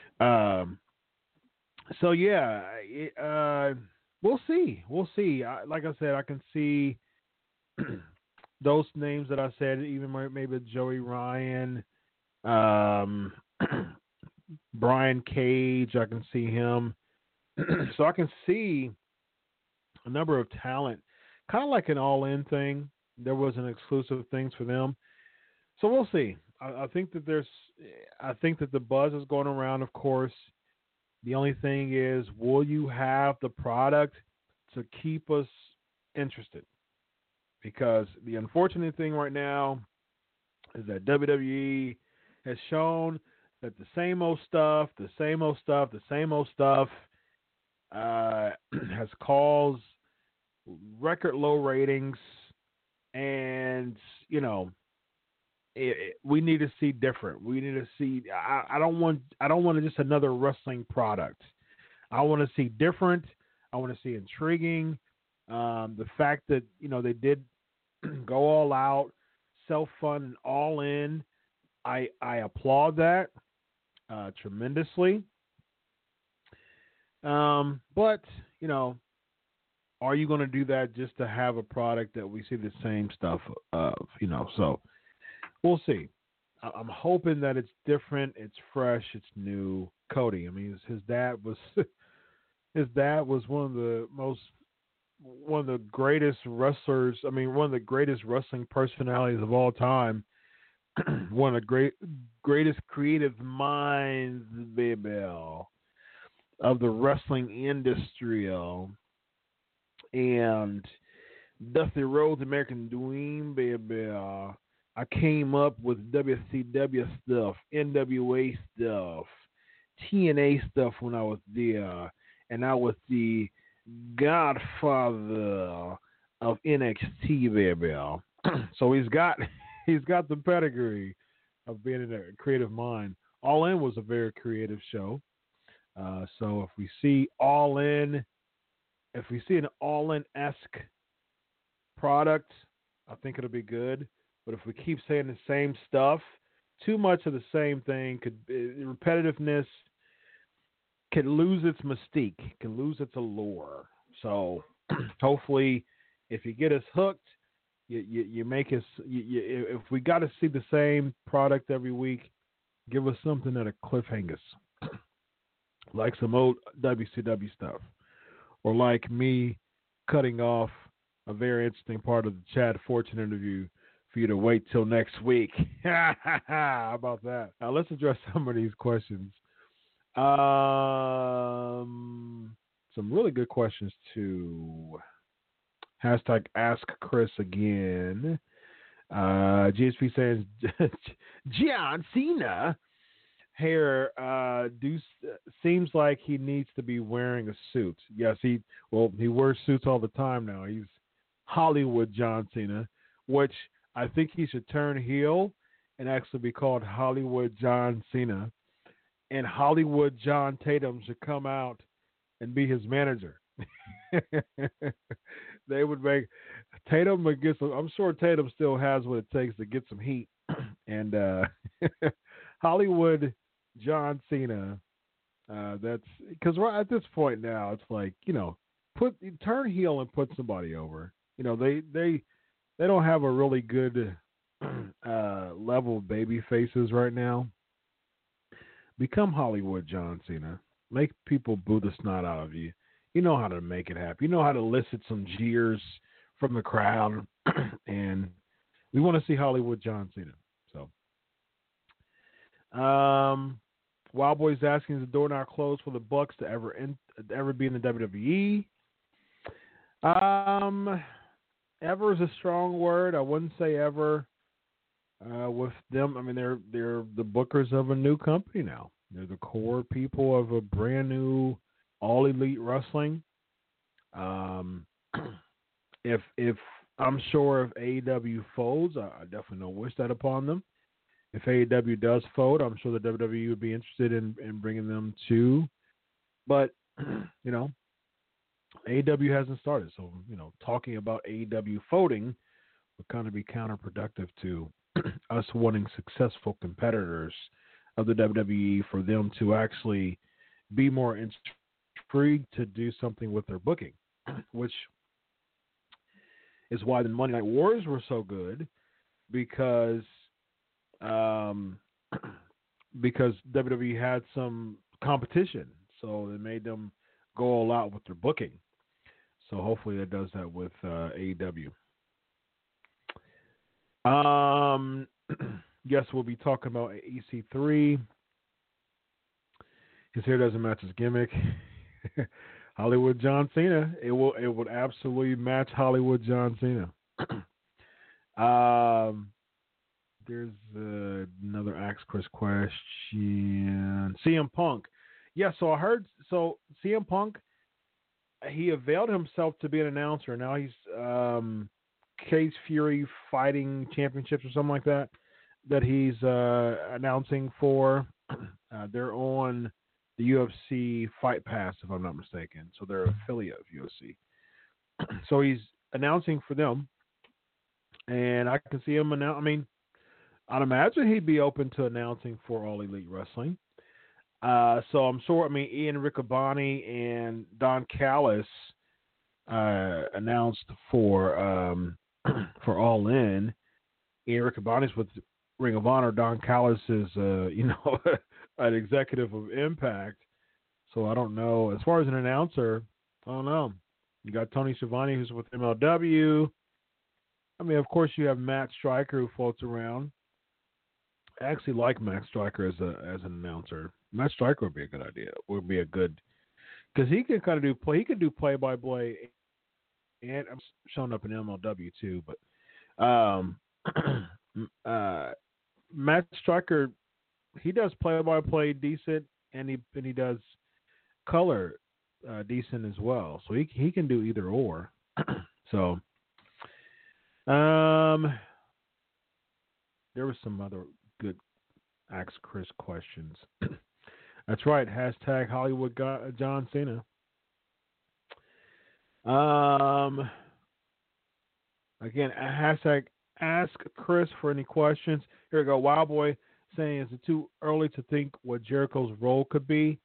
So yeah, we'll see. We'll see. Like I said, I can see those names that I said, even maybe Joey Ryan, Brian Cage. I can see him. So I can see a number of talent, kind of like an all-in thing. There wasn't exclusive things for them. So we'll see. I think that the buzz is going around, of course. The only thing is, will you have the product to keep us interested? Because the unfortunate thing right now is that WWE has shown that the same old stuff has caused record low ratings, and we need to see different. We need to see. I don't want just another wrestling product. I want to see different. I want to see intriguing. The fact that they did go all out, self-fund, and all in. I applaud that tremendously. But are you going to do that just to have a product that we see the same stuff of? So we'll see. I'm hoping that it's different, it's fresh, it's new. Cody, his dad was one of the greatest wrestlers. One of the greatest wrestling personalities of all time. One of the greatest creative minds, baby, of the wrestling industry. And Dusty Rhodes, American Dream, baby. I came up with WCW stuff, NWA stuff, TNA stuff when I was there, and I was the godfather of NXT, baby. So he's got the pedigree of being a creative mind. All In was a very creative show. So if we see All In, if we see an All In-esque product, I think it'll be good. But if we keep saying the same stuff, too much of the same thing repetitiveness can lose its mystique, can lose its allure. So hopefully, if you get us hooked, you make us. If we got to see the same product every week, give us something that'll cliffhanger us, like some old WCW stuff, or like me cutting off a very interesting part of the Chad Fortune interview for you to wait till next week. How about that? Now let's address some of these questions. Some really good questions too. Hashtag Ask Chris again. GSP says John Cena hair seems like he needs to be wearing a suit. Yes, he wears suits all the time now. He's Hollywood John Cena, which I think he should turn heel and actually be called Hollywood John Cena. And Hollywood John Tatum should come out and be his manager. They would make Tatum would get some. I'm sure Tatum still has what it takes to get some heat. And Hollywood John Cena. That's because at this point now, it's like, turn heel and put somebody over. They don't have a really good level of baby faces right now. Become Hollywood John Cena. Make people boo the snot out of you. You know how to make it happen. You know how to elicit some jeers from the crowd. And we want to see Hollywood John Cena. So, Wild Boy's asking, is the door now closed for the Bucks to ever be in the WWE? Ever is a strong word. I wouldn't say ever. With them, I mean, they're the bookers of a new company now. They're the core people of a brand new All Elite Wrestling. If I'm sure if AEW folds, I definitely don't wish that upon them. If AEW does fold, I'm sure the WWE would be interested in bringing them too. But AEW hasn't started, so talking about AEW folding would kind of be counterproductive to us wanting successful competitors of the WWE for them to actually be more intrigued to do something with their booking, which is why the Monday Night Wars were so good, because WWE had some competition, so it made them go all out with their booking. So hopefully that does that with AEW. Yes, we'll be talking about EC3. His hair doesn't match his gimmick. Hollywood John Cena. It would absolutely match Hollywood John Cena. There's another Ask Chris question. CM Punk. Yeah, so I heard. So CM Punk, he availed himself to be an announcer. Now he's Cage Fury Fighting Championships or something like that he's announcing for. They're on the UFC Fight Pass, if I'm not mistaken. So they're an affiliate of UFC. So he's announcing for them, and I can see him announce. I mean, I'd imagine he'd be open to announcing for All Elite Wrestling. So I'm sure. I mean, Ian Riccaboni and Don Callis announced for All In. Ian Riccaboni's with Ring of Honor. Don Callis is, an executive of Impact. So I don't know. As far as an announcer, I don't know. You got Tony Schiavone, who's with MLW. I mean, of course, you have Matt Striker, who floats around. I actually like Matt Striker as an announcer. Matt Striker would be a good idea. Would be a good, because he can kind of do play. He can do play-by-play, and I'm showing up in MLW too. But Matt Striker, he does play-by-play decent, and he does color decent as well. So he can do either or. So there was some other good ask Chris questions. That's right. Hashtag Hollywood John Cena. Again, hashtag ask Chris for any questions. Here we go. Wild Boy saying, is it too early to think what Jericho's role could be?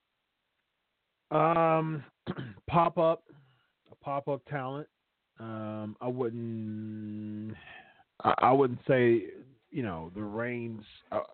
Pop-up talent. I wouldn't say, the reigns,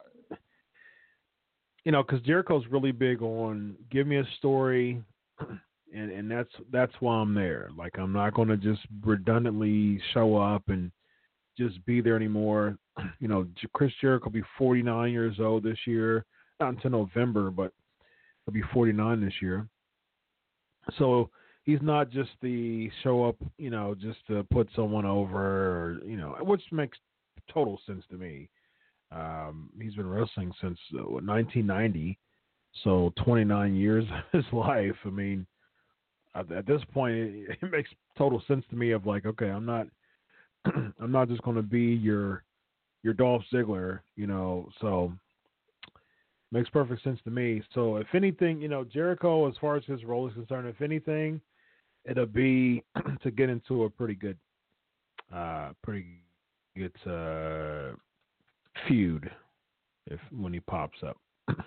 because Jericho's really big on give me a story, and that's why I'm there. Like, I'm not going to just redundantly show up and just be there anymore. Chris Jericho will be 49 years old this year, not until November, but he'll be 49 this year. So he's not just the show up, just to put someone over, or, which makes total sense to me. He's been wrestling since 1990, so 29 years of his life. I mean, at this point, it makes total sense to me of like, okay, I'm not just going to be your Dolph Ziggler, so makes perfect sense to me. So if anything, Jericho, as far as his role is concerned, if anything, it'll be to get into a pretty good feud when he pops up.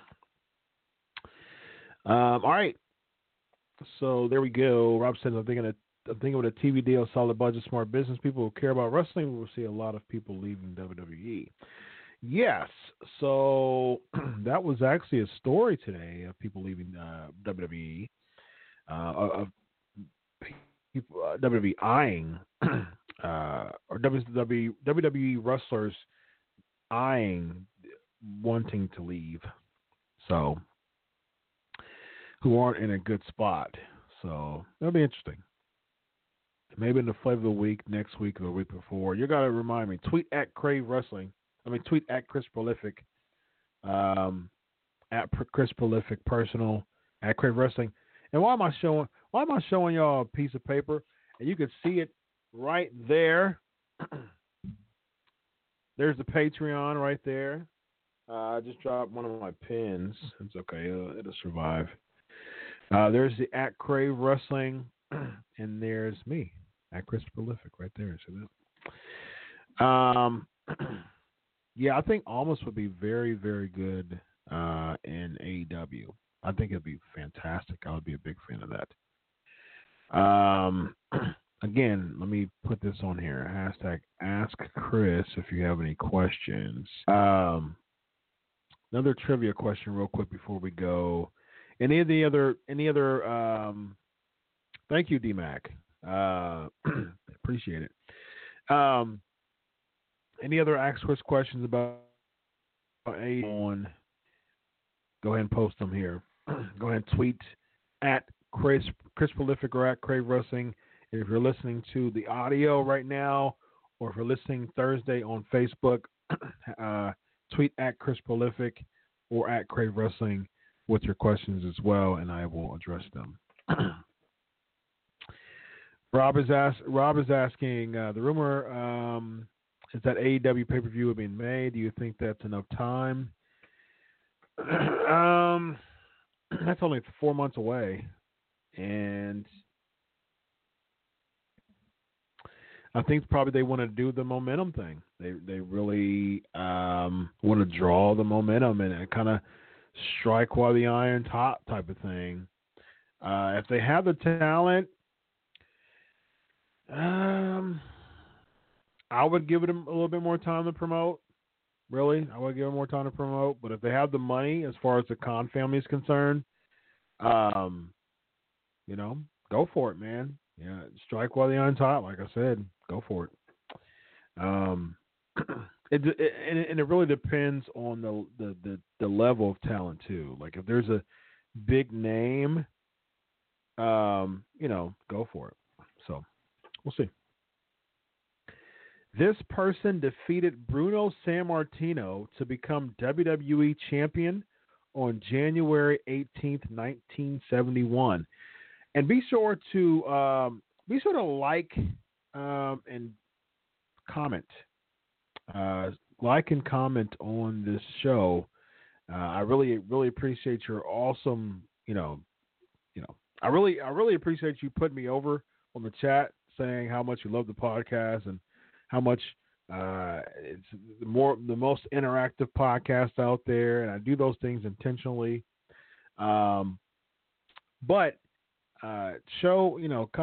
All right. So there we go. Rob says, I'm thinking with a TV deal, solid budget, smart business people who care about wrestling, we'll see a lot of people leaving WWE. Yes. So that was actually a story today of people leaving WWE, of people, WWE eyeing, or WWE wrestlers eyeing wanting to leave. So, who aren't in a good spot. So that'll be interesting. Maybe in the flavor of the week, next week or the week before. You got to remind me. Tweet at Crave Wrestling. Tweet at Chris Prolific. At Chris Prolific Personal. At Crave Wrestling. And why am I showing y'all a piece of paper? And you can see it right there. There's the Patreon right there. I just dropped one of my pins. It's okay. It'll survive. There's the at Crave Wrestling, and there's me at Chris Prolific right there. So yeah, I think Almost would be very, very good in AEW. I think it'd be fantastic. I would be a big fan of that. Again, let me put this on here. Hashtag Ask Chris if you have any questions. Another trivia question real quick before we go. Any other thank you, D-Mac. Appreciate it. Any other Ask Chris questions about on? Go ahead and post them here. Go ahead and tweet at Chris Prolific or at Crave Wrestling. If you're listening to the audio right now, or if you're listening Thursday on Facebook, tweet at Chris Prolific or at Crave Wrestling with your questions as well, and I will address them. Rob is asking, the rumor is that AEW pay-per-view will be in May. Do you think that's enough time? That's only 4 months away, and I think probably they want to do the momentum thing. They really want to draw the momentum and kind of strike while the iron's hot type of thing. If they have the talent, I would give them a little bit more time to promote. Really, I would give them more time to promote. But if they have the money, as far as the Khan family is concerned, go for it, man. Yeah, strike while the iron's hot. Like I said, go for it. It really depends on the level of talent too. Like if there's a big name, go for it. So we'll see. This person defeated Bruno Sammartino to become WWE champion on January 18th, 1971. And be sure to like and comment. Like and comment on this show I really appreciate your awesome, I really appreciate you putting me over on the chat, saying how much you love the podcast and how much it's the most interactive podcast out there, and I do those things intentionally. But show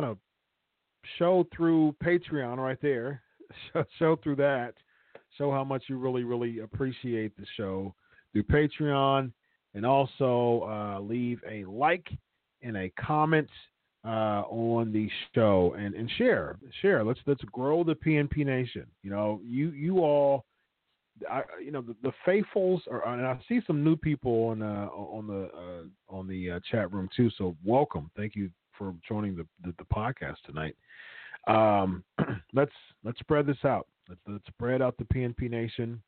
through Patreon right there. Show through that. Show how much you really appreciate the show through Patreon, and also leave a like and a comment on the show, and share. Let's grow the PNP Nation. You all, the faithfuls are, and I see some new people on the chat room too. So welcome, thank you for joining the podcast tonight. Let's spread this out. Let's spread out the PNP Nation.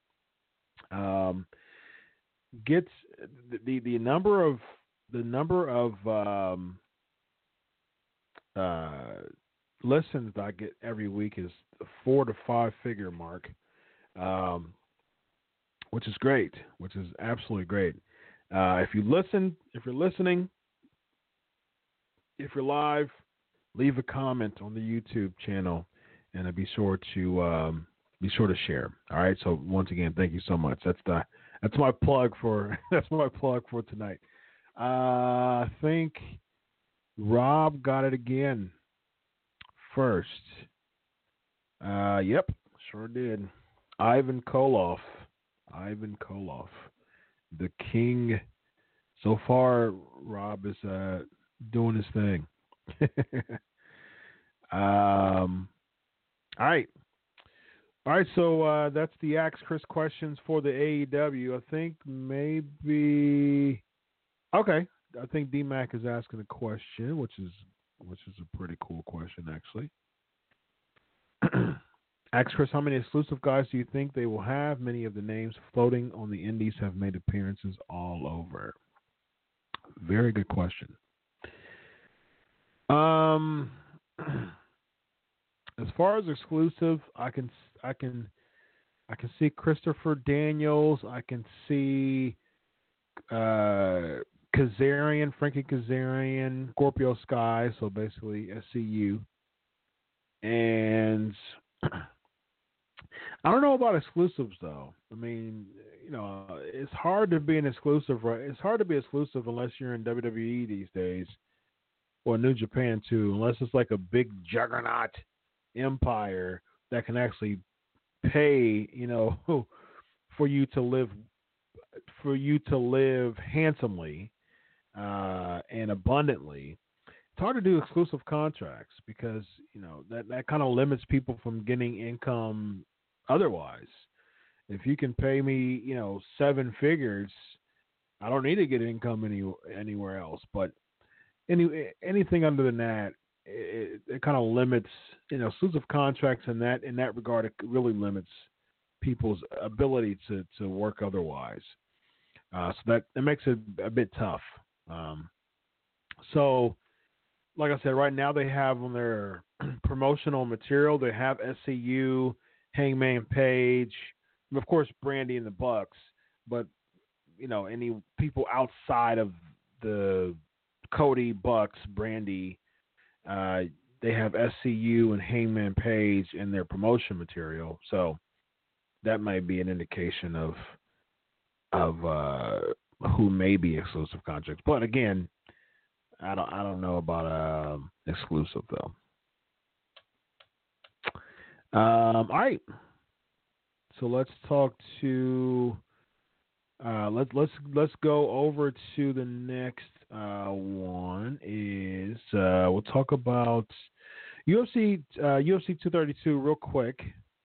Get the number of listens that I get every week is the 4 to 5 figure mark, which is great, which is absolutely great. If you're listening, if you're live, leave a comment on the YouTube channel, and be sure to share. All right. So once again, thank you so much. That's my plug for tonight. I think Rob got it again first. Yep, sure did. Ivan Koloff, the king. So far, Rob is doing his thing. All right. So that's the Ask Chris questions for the AEW. I think maybe. Okay, I think D-Mac is asking a question, which is a pretty cool question, actually. Ask Chris, how many exclusive guys do you think they will have? Many of the names floating on the indies have made appearances all over. Very good question. As far as exclusive, I can see Christopher Daniels. I can see Kazarian, Frankie Kazarian, Scorpio Sky, so basically SCU. And I don't know about exclusives, though. I mean, it's hard to be an exclusive, right? It's hard to be exclusive unless you're in WWE these days, or New Japan, too, unless it's like a big juggernaut empire that can actually pay, for you to live handsomely and abundantly. It's hard to do exclusive contracts because that kind of limits people from getting income otherwise. If you can pay me 7 figures, I don't need to get income anywhere else. But anything under than that, it kind of limits exclusive contracts in that regard. It really limits people's ability to work otherwise. So that makes it a bit tough. So, like I said, right now they have on their promotional material, they have SCU, Hangman Page, and of course Brandy and the Bucks. But any people outside of the Cody, Bucks, Brandy, they have SCU and Hangman Page in their promotion material. So that might be an indication of who may be exclusive contracts. But again, I don't know about exclusive though. All right. So let's talk to let's go over to the next one. Is we'll talk about UFC 232 real quick.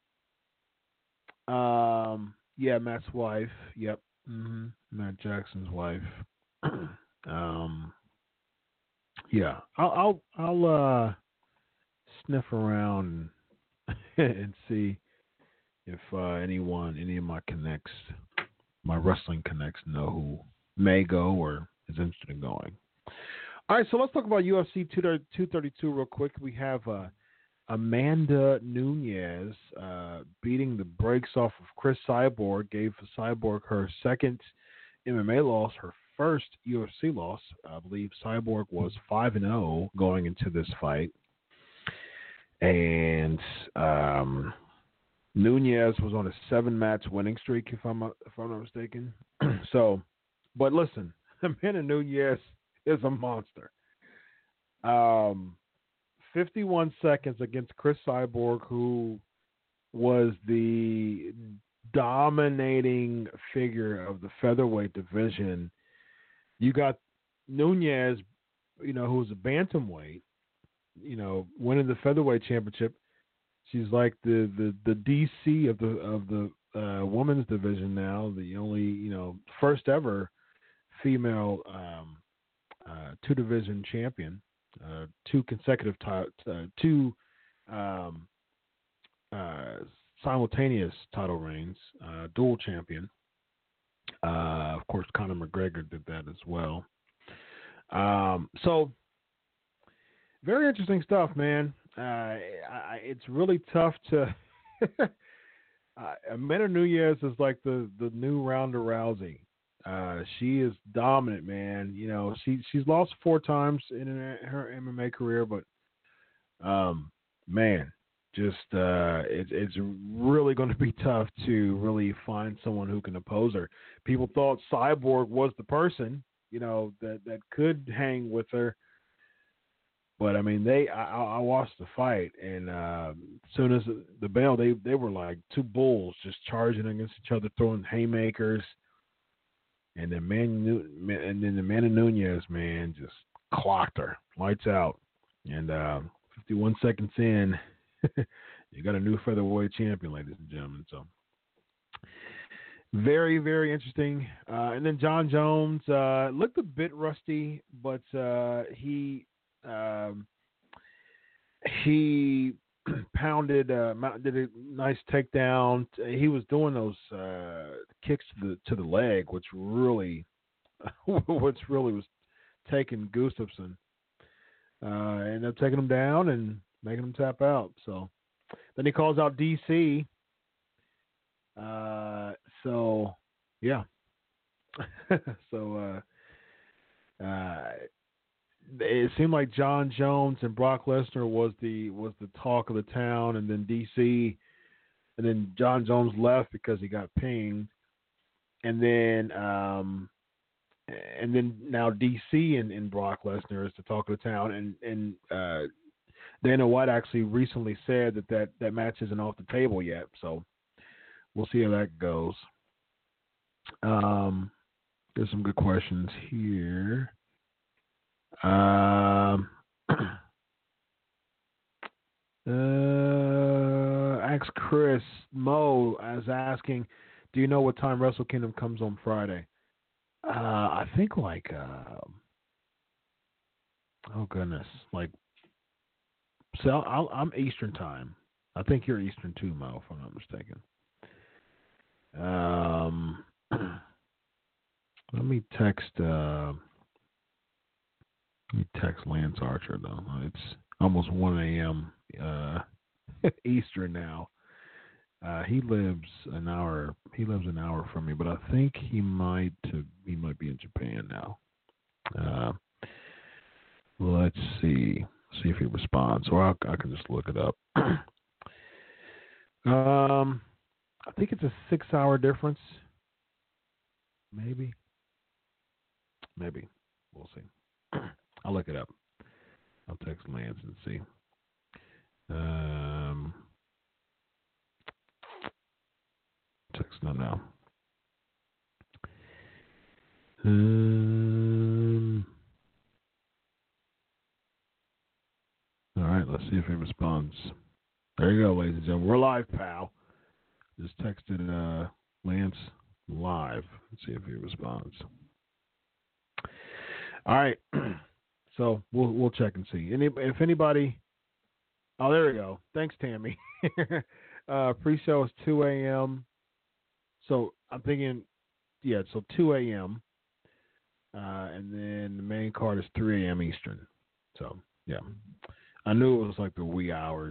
Yeah, Matt's wife. Yep. Mm-hmm. Matt Jackson's wife. Yeah, I'll sniff around and see if any of my connects, my wrestling connects, know who may go or is interested in going. All right, so let's talk about UFC 232 real quick. We have Amanda Nunes beating the brakes off of Chris Cyborg, gave Cyborg her second MMA loss, her first UFC loss. I believe Cyborg was 5-0 going into this fight. And Nunes was on a 7-match winning streak, if I'm not mistaken. So, but listen, Amanda Nunes is a monster. 51 seconds against Chris Cyborg, who was the dominating figure of the featherweight division. You got Nunes, who was a bantamweight, winning the featherweight championship. She's like the DC of the women's division now. The only first ever female 2-division champion, 2 consecutive simultaneous title reigns, dual champion. Of course, Conor McGregor did that as well. So very interesting stuff, man. It's really tough to. Amanda Nunes is like the new Ronda Rousey. She is dominant, man. She's lost 4 times in her MMA career, but man, just it's really going to be tough to really find someone who can oppose her. People thought Cyborg was the person, that could hang with her. But I mean, I watched the fight, and as soon as the bell, they were like 2 bulls just charging against each other, throwing haymakers. And then Amanda Nunes, man, just clocked her, lights out. And 51 seconds in, you got a new featherweight champion, ladies and gentlemen. So very, very interesting. And then John Jones looked a bit rusty, but he pounded, did a nice takedown. He was doing those kicks to the leg, which really was taking Gustafsson. Ended up taking him down and making him tap out. So then he calls out DC. So yeah. So it seemed like John Jones and Brock Lesnar was the talk of the town, and then DC, and then John Jones left because he got pinged, and then now DC and Brock Lesnar is the talk of the town, and Dana White actually recently said that match isn't off the table yet, so we'll see how that goes. There's some good questions here. Ask Chris Mo as asking, do you know what time Wrestle Kingdom comes on Friday? I think like oh goodness, like, so I'm Eastern time. I think you're Eastern too, Mo, if I'm not mistaken. Let me text Lance Archer, though. It's almost 1 a.m. Eastern now. He lives an hour from me, but I think he might be in Japan now. Let's see if he responds, or I can just look it up. I think it's a 6-hour difference. Maybe. We'll see. I'll look it up. I'll text Lance and see. Text now. All right, let's see if he responds. There you go, ladies and gentlemen. We're live, pal. Just texted Lance live. Let's see if he responds. All right. So we'll check and see. If anybody, oh, there we go. Thanks, Tammy. Pre-show is 2 a.m. So I'm thinking, yeah, so 2 a.m. And then the main card is 3 a.m. Eastern. So yeah, I knew it was like the wee hours.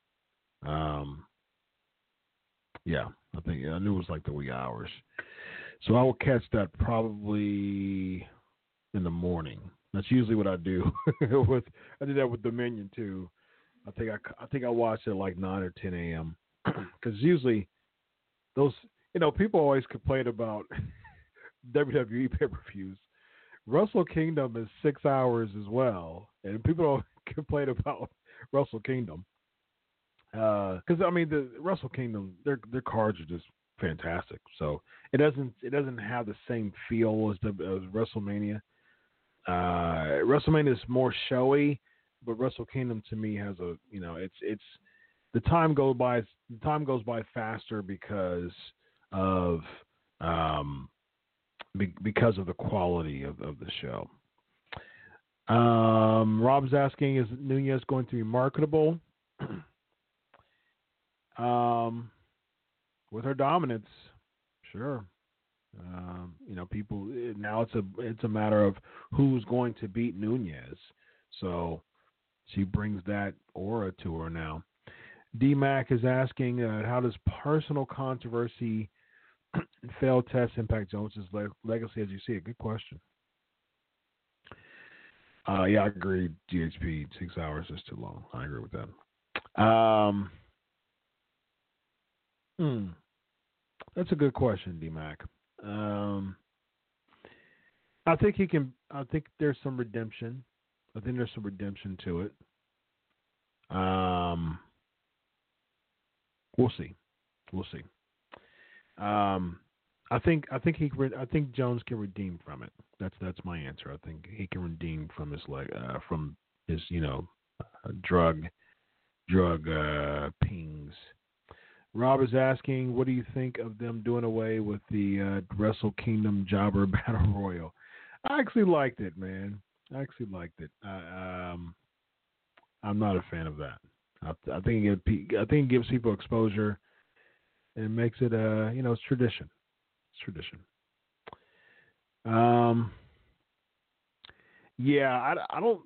Yeah, I knew it was like the wee hours. So I will catch that probably in the morning. That's usually what I do. I did that with Dominion too. I think I watched it at like 9 or 10 a.m. because usually those, people always complain about WWE pay-per-views. Wrestle Kingdom is 6 hours as well, and people don't complain about Wrestle Kingdom because the Wrestle Kingdom, their cards are just fantastic. So it doesn't have the same feel as WrestleMania. WrestleMania is more showy, but Wrestle Kingdom to me has it's the time goes by faster because of the quality of the show. Rob's asking, is Nunez going to be marketable? With her dominance, sure. People now it's a matter of who's going to beat Nunez. So she brings that aura to her now. D-Mac is asking, how does personal controversy and failed tests impact Jones's legacy as you see it? Good question. Yeah, I agree. GHP 6 hours is too long. I agree with that. That's a good question, D-Mac. I think he can. I think there's some redemption. I think there's some redemption to it. We'll see. I think Jones can redeem from it. That's my answer. I think he can redeem from his drug pings. Rob is asking, what do you think of them doing away with the Wrestle Kingdom Jobber Battle Royal? I actually liked it, man. I'm not a fan of that. I think it gives people exposure and makes it it's tradition. It's tradition. Yeah,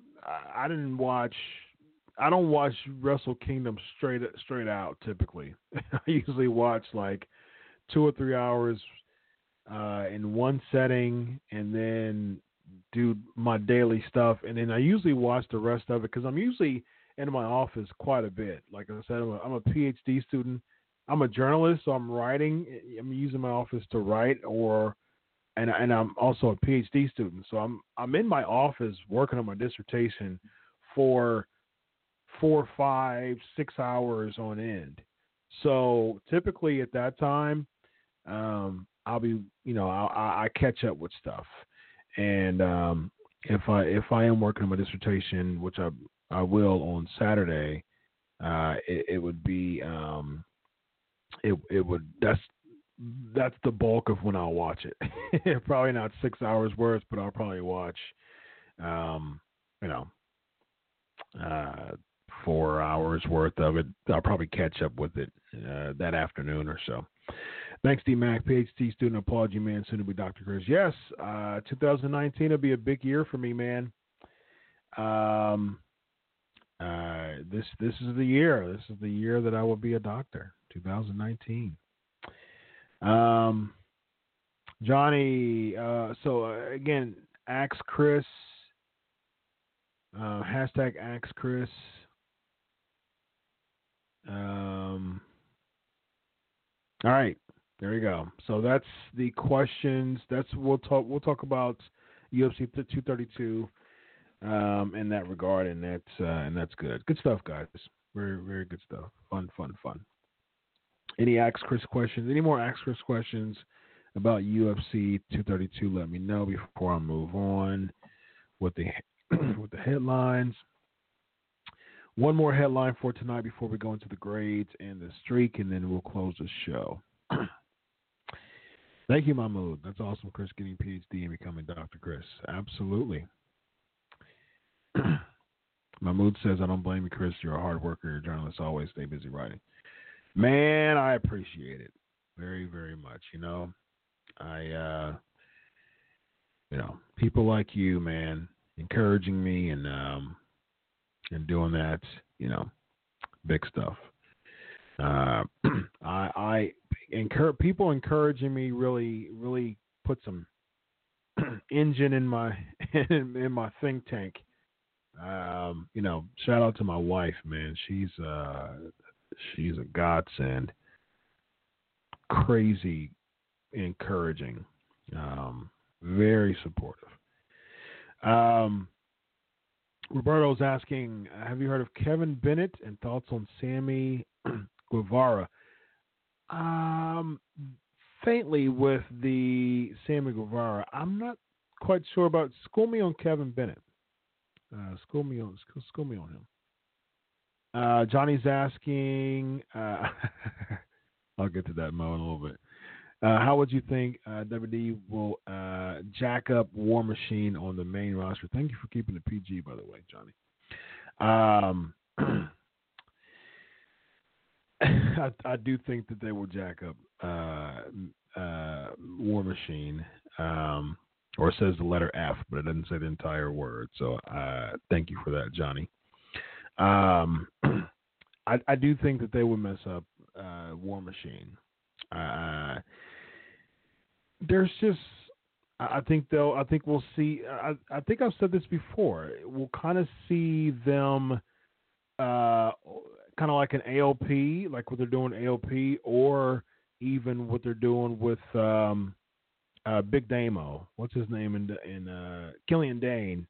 I don't watch Wrestle Kingdom straight out typically. I usually watch like 2 or 3 hours in one setting and then do my daily stuff. And then I usually watch the rest of it because I'm usually in my office quite a bit. Like I said, I'm a PhD student. I'm a journalist, so I'm writing. I'm using my office to write, and I'm also a PhD student. So I'm in my office working on my dissertation for 4, 5, 6 hours on end. So typically at that time, I'll be, I catch up with stuff. And if I am working on my dissertation, which I will on Saturday, it would be that's the bulk of when I'll watch it. Probably not 6 hours worth, but I'll probably watch 4 hours worth of it. I'll probably catch up with it that afternoon or so. Thanks, D-Mac, PhD student. Applaud you, man. Soon to be Dr. Chris. Yes, 2019 will be a big year for me, man. This is the year. This is the year that I will be a doctor. 2019. Johnny. Again, ask Chris. Hashtag ask Chris. All right, there you go. So that's the questions. We'll talk about UFC 232 in that regard, and that's good. Good stuff, guys. Very, very good stuff. Fun. Any Ask Chris questions? Any more Ask Chris questions about UFC 232? Let me know before I move on with the headlines. One more headline for tonight before we go into the grades and the streak, and then we'll close the show. Thank you, Mahmoud. That's awesome, Chris, getting PhD and becoming Dr. Chris. Absolutely. Mahmoud says, I don't blame you, Chris. You're a hard worker. You're a journalist. Always stay busy writing. Man, I appreciate it very, very much. People like you, man, encouraging me and doing that, big stuff. I encourage people encouraging me really, really put some engine in my in my think tank. Shout out to my wife, man. She's a godsend. Crazy encouraging. Very supportive. Roberto's asking, have you heard of Kevin Bennett and thoughts on Sammy Guevara? Faintly with the Sammy Guevara. I'm not quite sure about. School me on Kevin Bennett. School me on him. Johnny's asking. I'll get to that, Mo, in a little bit. How would you think WD will jack up War Machine on the main roster? Thank you for keeping it PG, by the way, Johnny. I do think that they will jack up War Machine, or it says the letter F, but it doesn't say the entire word. So thank you for that, Johnny. I do think that they will mess up War Machine. There's just, I think we'll see. I think I've said this before. We'll kind of see them, kind of like an AOP, like what they're doing AOP, or even what they're doing with Big Damo. What's his name in Killian Dane?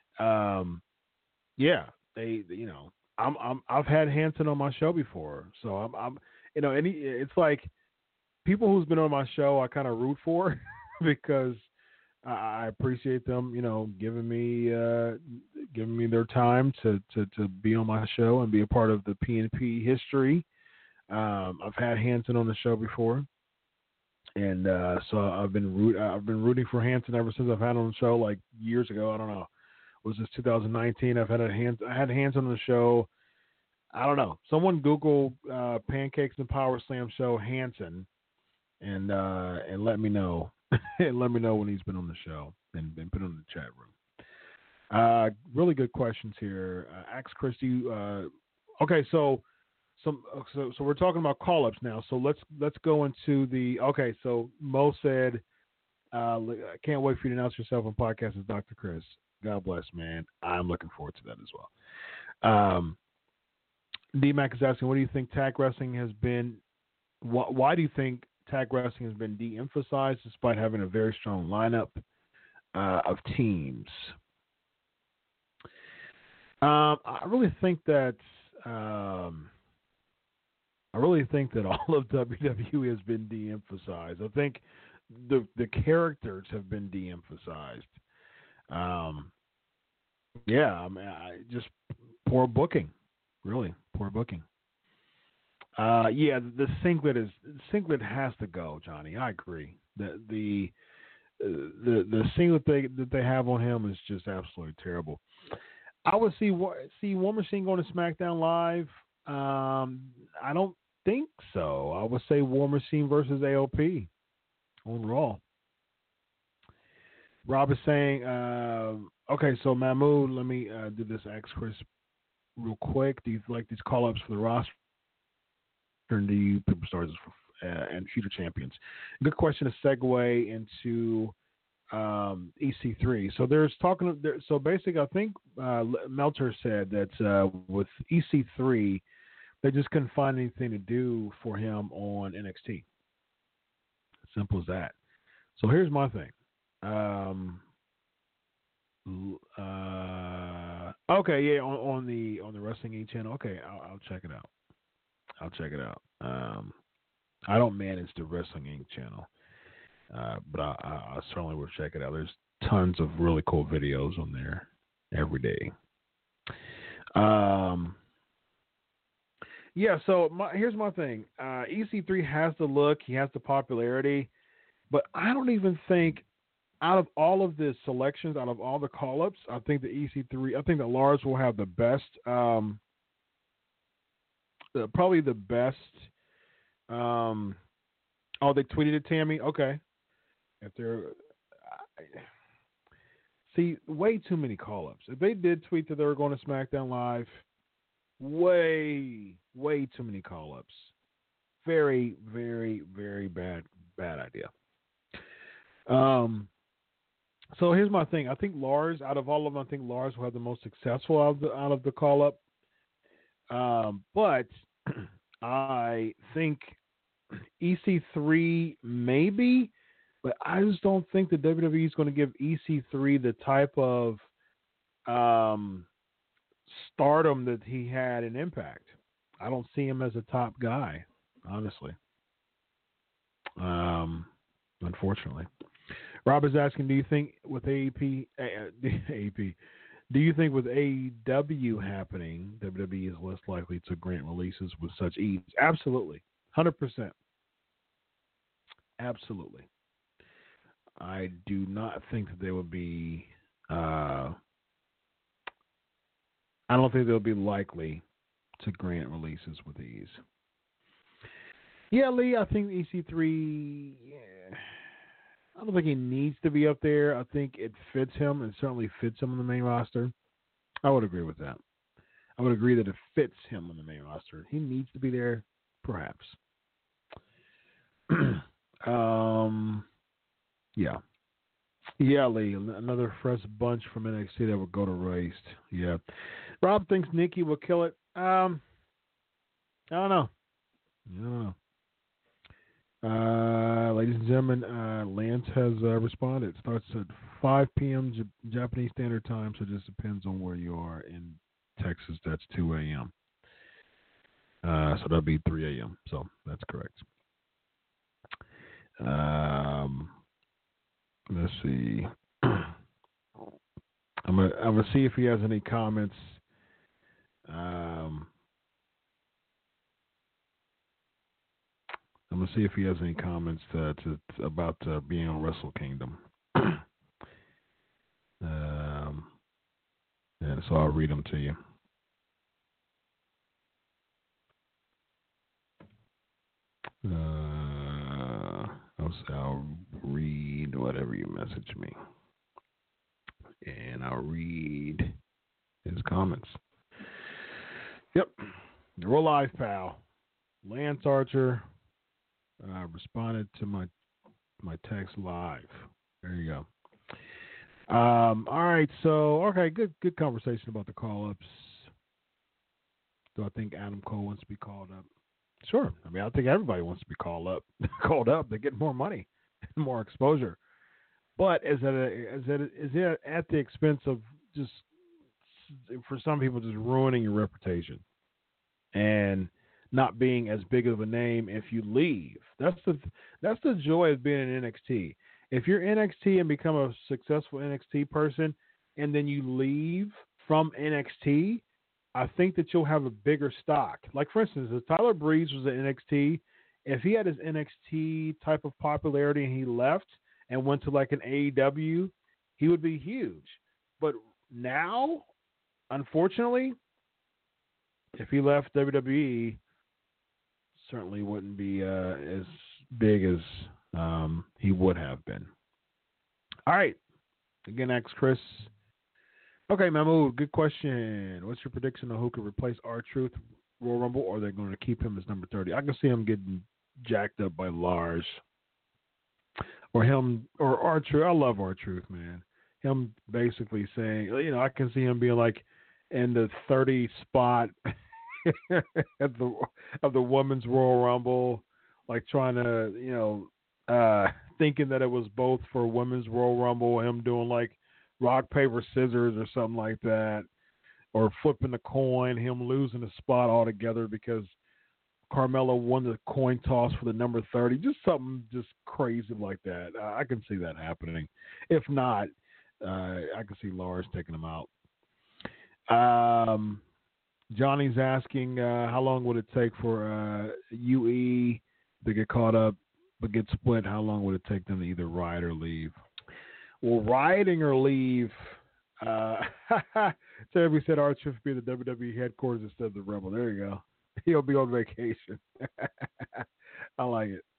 Yeah, I've had Hanson on my show before, so I'm it's like people who's been on my show I kind of root for because I appreciate them, giving me their time to be on my show and be a part of the PNP history. I've had Hanson on the show before, and so I've been rooting for Hanson ever since I've had him on the show, like years ago. I don't know, was this 2019? I had Hanson on the show. I don't know. Someone Google Pancakes and Power Slam show Hanson, and let me know. And let me know when he's been on the show and put it in the chat room. Really good questions here. Ask Christy. Okay, so we're talking about call-ups now. So let's go into the. Okay, so Mo said, "I can't wait for you to announce yourself on podcast as Dr. Chris." God bless, man. I'm looking forward to that as well. D-Mac is asking, what do you think tag wrestling has been? Why do you think tag wrestling has been de-emphasized despite having a very strong lineup of teams? I really think that all of WWE has been de-emphasized. I think the characters have been de-emphasized. Just poor booking. Really poor booking. The singlet has to go, Johnny. I agree. The singlet that they have on him is just absolutely terrible. I would see War Machine going to SmackDown Live. I don't think so. I would say War Machine versus AOP on Raw. Rob is saying, okay, so Mahmood, let me do this. Ask Chris real quick. Do you like these call-ups for the roster? And do you superstars and future champions? Good question to segue into EC3. So there's talking. So basically, I think Meltzer said that with EC3, they just couldn't find anything to do for him on NXT. Simple as that. So here's my thing. Okay, yeah, on the Wrestling E channel. Okay, I'll check it out. I don't manage the Wrestling Inc. channel, but I certainly will check it out. There's tons of really cool videos on there every day. So here's my thing. EC3 has the look, he has the popularity, but I don't even think out of all of the selections, out of all the call-ups, I think that Lars will have the best, probably the best. They tweeted it, Tammy. Okay, if they're way too many call-ups. If they did tweet that they were going to SmackDown Live, way too many call-ups. Very, very, very bad idea. So here's my thing. I think Lars, out of all of them, I think Lars will have the most successful out of the call up. But I think EC3 maybe, but I just don't think the WWE is going to give EC3 the type of stardom that he had in Impact. I don't see him as a top guy, honestly. Unfortunately. Rob is asking, do you think with AEP, do you think with AEW happening, WWE is less likely to grant releases with such ease? Absolutely. 100%. Absolutely. I do not think that they would be, I don't think they'll be likely to grant releases with ease. Yeah, Lee, I think EC3, I don't think he needs to be up there. I think it fits him and certainly fits him on the main roster. I would agree with that. I would agree that it fits him on the main roster. He needs to be there, perhaps. Yeah. Yeah, Lee, another fresh bunch from NXT that would go to Raised. Yeah. Rob thinks Nikki will kill it. I don't know. Ladies and gentlemen, Lance has responded. It starts at 5 p.m. Japanese Standard Time, so it just depends on where you are. In Texas, that's 2 a.m. So that'll be 3 a.m. So that's correct. Let's see. I'm gonna see if he has any comments. I'm gonna see if he has any comments about being on Wrestle Kingdom. And so I'll read them to you. I'll read whatever you message me, and I'll read his comments. Yep, we're live, pal. Lance Archer responded to my text live. There you go. All right, so okay, good conversation about the call-ups. Do I think Adam Cole wants to be called up? Sure. I mean, I think everybody wants to be called up. They get more money, more exposure. But is it at the expense of just, for some people, just ruining your reputation and not being as big of a name if you leave? That's the joy of being in NXT. If you're NXT and become a successful NXT person, and then you leave from NXT, I think that you'll have a bigger stock. Like, for instance, if Tyler Breeze was at NXT, if he had his NXT type of popularity and he left and went to like an AEW, he would be huge. But now, unfortunately, if he left WWE, certainly wouldn't be as big as he would have been. All right. Again, ask Chris. Okay, Mahmoud, good question. What's your prediction on who could replace R-Truth Royal Rumble, or are they going to keep him as number 30? I can see him getting jacked up by Lars. Or him, or R-Truth. I love R-Truth, man. Him basically saying, I can see him being like in the 30 spot of the Women's Royal Rumble, like trying to, thinking that it was both for Women's Royal Rumble, him doing like rock, paper, scissors or something like that, or flipping the coin, him losing the spot altogether because Carmella won the coin toss for the number 30, just something just crazy like that. I can see that happening. If not, I can see Lars taking him out. Johnny's asking, how long would it take for UE to get caught up but get split? How long would it take them to either ride or leave? Well, riding or leave, so we said R-Truth be the WWE headquarters instead of the Rebel. There you go. He'll be on vacation. I like it.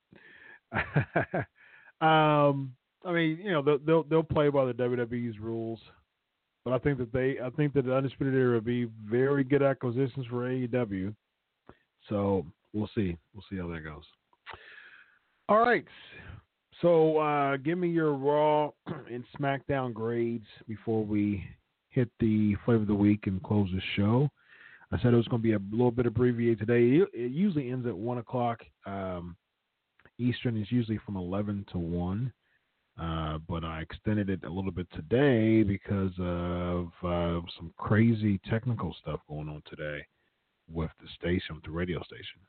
I mean, they'll play by the WWE's rules, but I think that the Undisputed Era will be very good acquisitions for AEW. So we'll see. We'll see how that goes. All right. So give me your Raw and SmackDown grades before we hit the flavor of the week and close the show. I said it was going to be a little bit abbreviated today. It usually ends at 1 o'clock Eastern. It's usually from 11 to 1. But I extended it a little bit today because of some crazy technical stuff going on today with the station, with the radio station.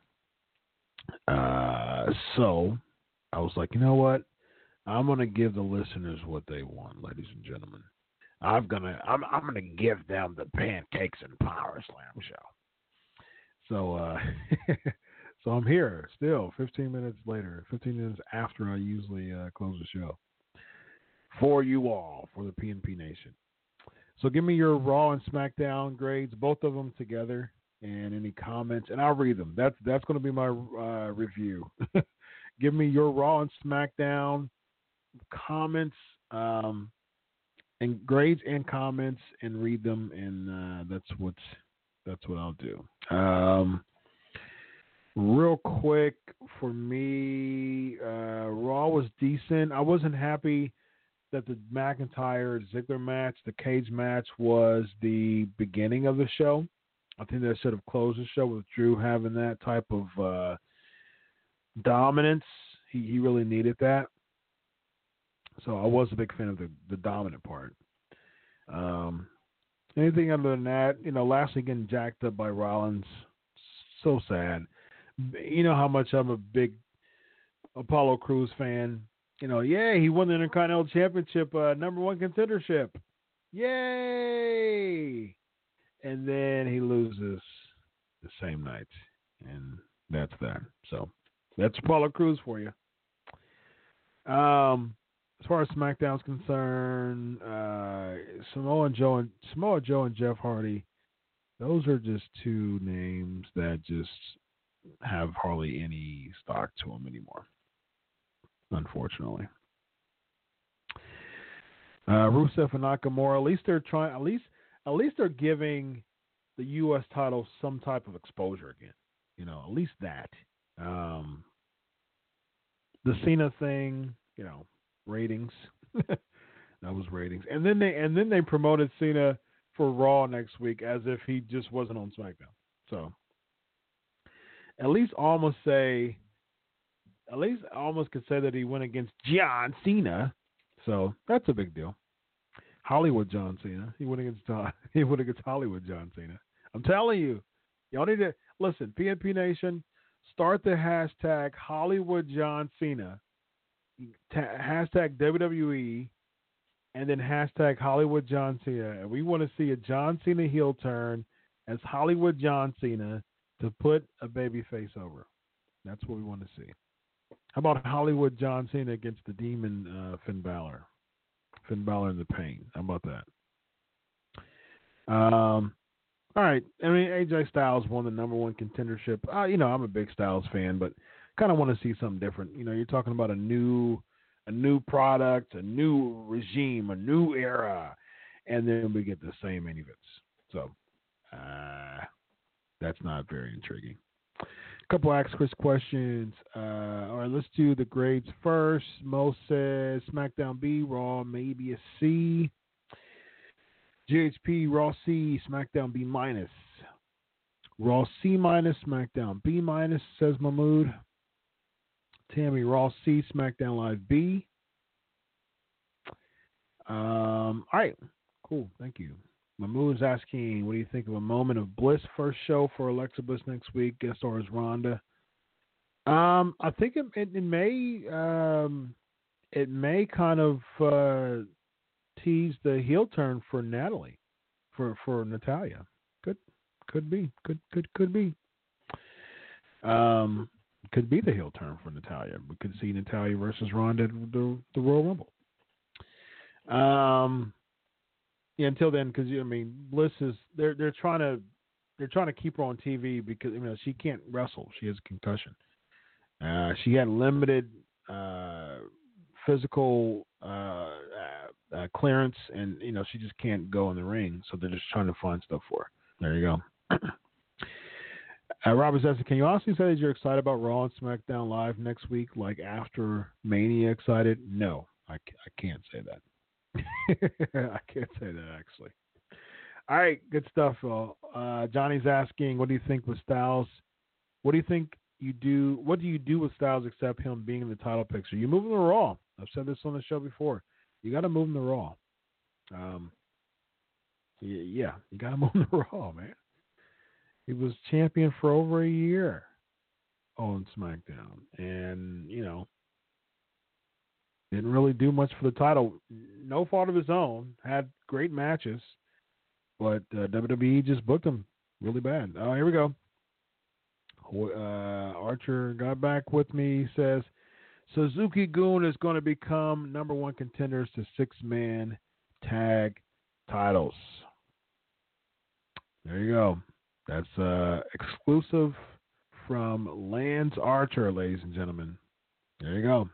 So I was like, you know what? I'm gonna give the listeners what they want, ladies and gentlemen. I'm gonna give them the Pancakes and Power Slam show. So so I'm here still 15 minutes later, 15 minutes after I usually close the show for you all, for the PNP Nation. So give me your Raw and SmackDown grades, both of them together, and any comments, and I'll read them. That's going to be my review. Give me your Raw and SmackDown comments, and grades and comments, and read them, and that's what I'll do. Real quick for me, Raw was decent. I wasn't happy that the McIntyre-Ziggler match, the cage match, was the beginning of the show. I think they should have closed the show with Drew having that type of dominance. He really needed that. So I was a big fan of the dominant part. Anything other than that, Lashley getting jacked up by Rollins, so sad. You know how much I'm a big Apollo Crews fan. He won the Intercontinental Championship, number one contendership. Yay! And then he loses the same night. And that's that. So that's Apollo Crews for you. As far as SmackDown's concerned, Samoa Joe and Jeff Hardy, those are just two names that just have hardly any stock to them anymore, unfortunately. Rusev and Nakamura, at least they're trying. At least they're giving the U.S. title some type of exposure again. At least that. The Cena thing, ratings. That was ratings, and then they promoted Cena for Raw next week as if he just wasn't on SmackDown. So at least almost could say that he went against John Cena. So that's a big deal. Hollywood John Cena. He went against Hollywood John Cena. I'm telling you, y'all need to listen. PNP Nation, start the hashtag Hollywood John Cena, hashtag WWE, and then hashtag Hollywood John Cena. And we want to see a John Cena heel turn as Hollywood John Cena to put a baby face over. That's what we want to see. How about Hollywood John Cena against the Demon Finn Balor? Finn Balor in the Pain. How about that? All right. I mean, AJ Styles won the number one contendership. I'm a big Styles fan, but kind of want to see something different. You're talking about a new product, a new regime, a new era, and then we get the same main events. So that's not very intriguing. A couple Ask Chris questions. All right, let's do the grades first. Mo says SmackDown B, Raw maybe a C. GHP, Raw C, SmackDown B minus. Raw C minus, SmackDown B minus, says Mahmood. Tammy, Raw C, SmackDown Live B. All right, cool. Thank you. Mahmood is asking, what do you think of a Moment of Bliss first show for Alexa Bliss next week? Guest star is Ronda. I think it may kind of tease the heel turn for Natalia. Could be. Could be the heel turn for Natalia. We could see Natalia versus Ronda at the Royal Rumble. Until then, because Bliss is they're trying to keep her on TV because she can't wrestle. She has a concussion. She had limited physical clearance, and she just can't go in the ring. So they're just trying to find stuff for her. There you go. Robert says, can you honestly say that you're excited about Raw and SmackDown Live next week, like after Mania excited? No, I can't say that. I can't say that, actually. All right, good stuff. Johnny's asking, what do you think with Styles? What do you think you do? What do you do with Styles except him being in the title picture? You move him to Raw. I've said this on the show before. You got to move him to Raw. Yeah, you got to move him to Raw, man. He was champion for over a year on SmackDown, and didn't really do much for the title. No fault of his own. Had great matches, but WWE just booked him really bad. Oh, here we go. Archer got back with me. He says Suzuki-gun is going to become number one contenders to 6-man tag titles. There you go. That's exclusive from Lance Archer, ladies and gentlemen. There you go.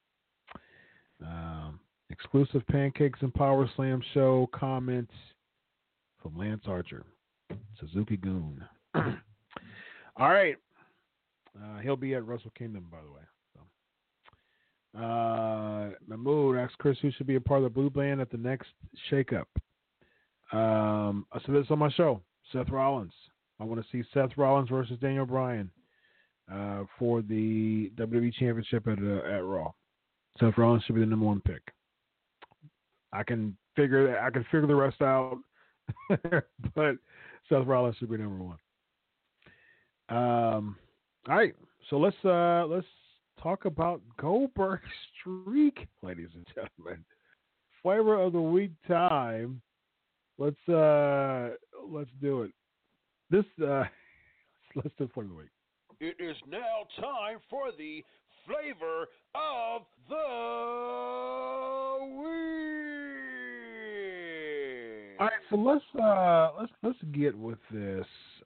Exclusive Pancakes and Power Slam show comments from Lance Archer. Suzuki-gun. All right. He'll be at Wrestle Kingdom, by the way. Mahmood asks Chris who should be a part of the Blue Band at the next shakeup. I said this on my show. Seth Rollins. I want to see Seth Rollins versus Daniel Bryan for the WWE Championship at Raw. Seth Rollins should be the number one pick. I can figure the rest out, but Seth Rollins should be number one. All right, so let's talk about Goldberg's streak, ladies and gentlemen. Flavor of the week time. Let's do it. Let's do Flavor of the Week. It is now time for the Flavor of the Week. All right, so let's get with this.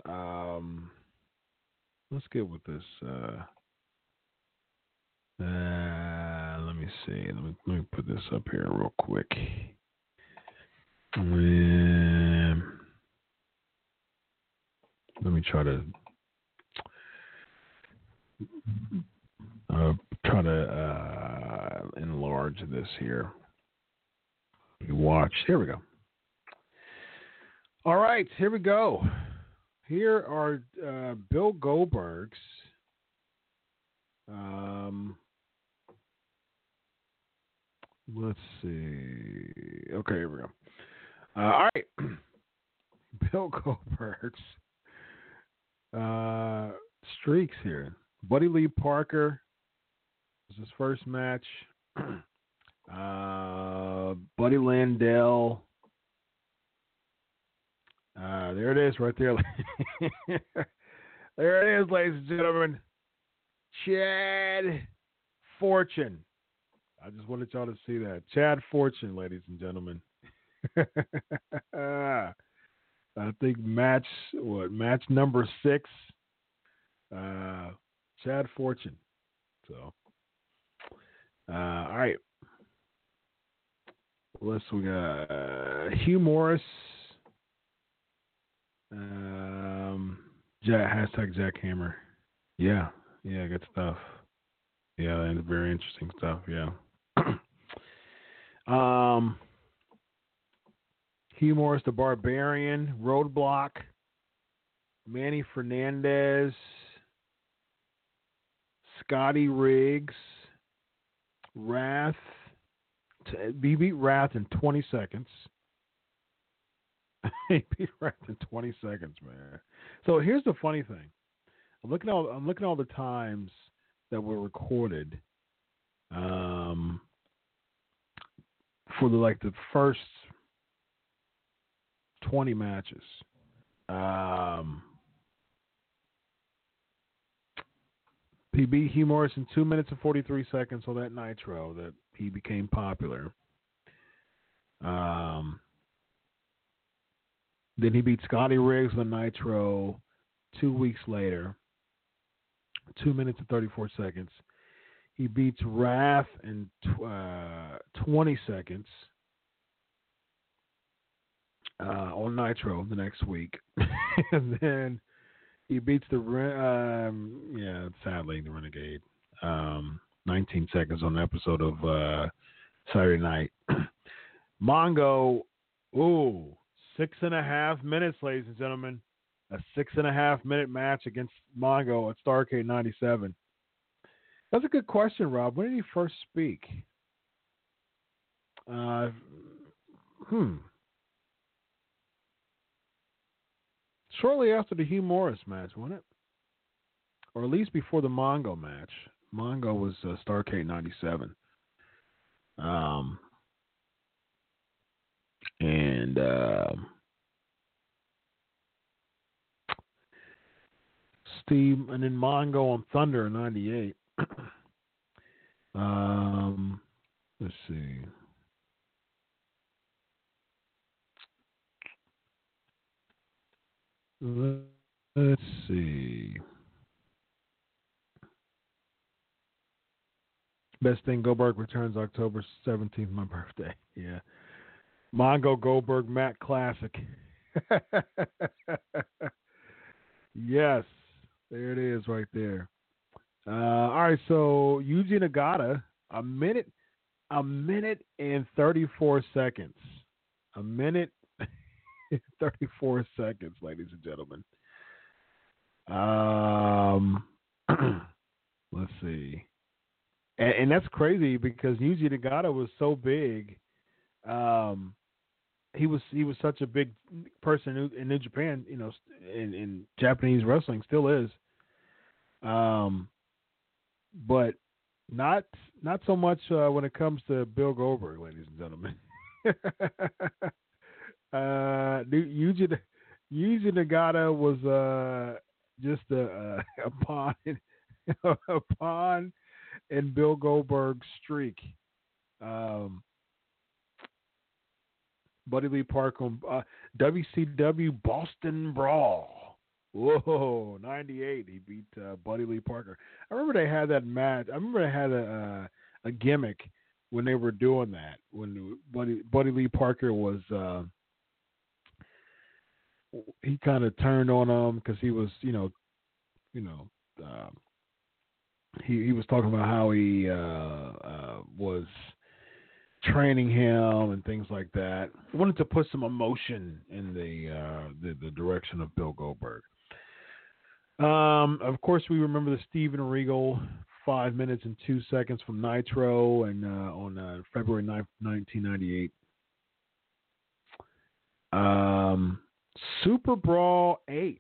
Let's get with this. Let me see. Let me put this up here real quick. Let me try to enlarge this here. You watch. Here we go. All right, here we go. Here are Bill Goldberg's let's see. Okay, here we go. All right. Bill Goldberg's streaks here. Buddy Lee Parker was his first match. Buddy Landell. There it is right there. There it is, ladies and gentlemen. Chad Fortune. I just wanted y'all to see that. Chad Fortune, ladies and gentlemen. I think match number 6. Chad Fortune. So, all right. We got Hugh Morris. Jack Hammer. Yeah, good stuff. Yeah, and very interesting stuff. Yeah. Hugh Morris, the Barbarian, Roadblock, Manny Fernandez, Scotty Riggs, Wrath. He beat Wrath in 20 seconds. He beat Wrath in 20 seconds, man. So here's the funny thing. I'm looking at all the times that were recorded for the first 20 matches. He beat Hugh Morris in 2 minutes and 43 seconds on that Nitro that he became popular. Then he beat Scotty Riggs on Nitro 2 weeks later, 2 minutes and 34 seconds. He beats Wrath in 20 seconds on Nitro the next week. And then He beats sadly, the Renegade. 19 seconds on the episode of Saturday Night. Mongo, 6.5 minutes, ladies and gentlemen. A 6.5 minute match against Mongo at Starrcade 97. That's a good question, Rob. When did he first speak? Shortly after the Hugh Morris match, wasn't it? Or at least before the Mongo match. Mongo was Starrcade 97. Steve, and then Mongo on Thunder in 98. Let's see. Let's see. Best thing, Goldberg returns October 17th, my birthday. Yeah. Mongo Goldberg Matt Classic. Yes. There it is right there. All right, so Yuji Nagata, a minute and 34 seconds. A minute and 34 seconds, ladies and gentlemen. Let's see. And that's crazy because Yuji Nagata was so big. He was such a big person in New Japan, in Japanese wrestling, still is. But not so much when it comes to Bill Goldberg, ladies and gentlemen. Yuji Nagata was just a pawn in Bill Goldberg's streak. Buddy Lee Parker, WCW Boston Brawl. Whoa, 98. He beat Buddy Lee Parker. I remember they had that match. I remember they had a gimmick when they were doing that. When Buddy Lee Parker was, he kind of turned on him because he was, he was talking about how he was training him and things like that. He wanted to put some emotion in the direction of Bill Goldberg. Of course, we remember the Steven Regal 5 minutes and 2 seconds from Nitro and on February 9th, 1998. Super Brawl 8.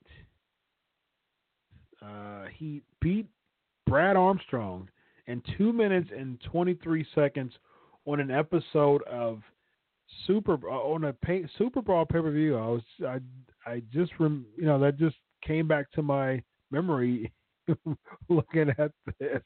He beat Brad Armstrong in 2 minutes and 23 seconds on an episode of Super Brawl pay-per-view. That just came back to my memory looking at this.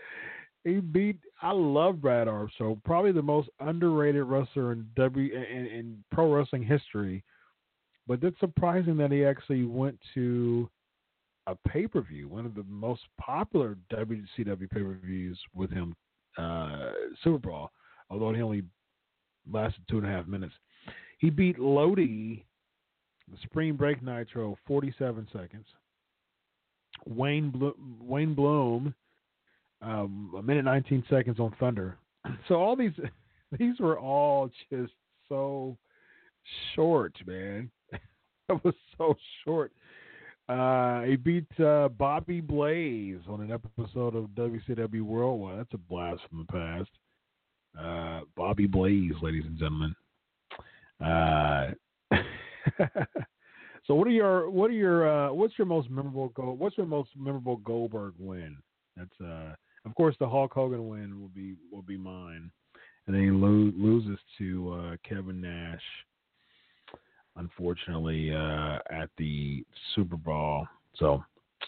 I love Brad Armstrong, probably the most underrated wrestler in pro wrestling history. But it's surprising that he actually went to a pay-per-view, one of the most popular WCW pay-per-views with him, Super Brawl, although he only lasted 2.5 minutes. He beat Lodi, the Spring Break Nitro, 47 seconds. Wayne Bloom, a minute 19 seconds on Thunder. So all these were all just so short, man. That was so short. He beat Bobby Blaze on an episode of WCW Worldwide. That's a blast from the past. Bobby Blaze, ladies and gentlemen. So what's your most memorable Goldberg win? That's of course the Hulk Hogan win will be mine, and then he loses to Kevin Nash, unfortunately, at the Super Bowl. So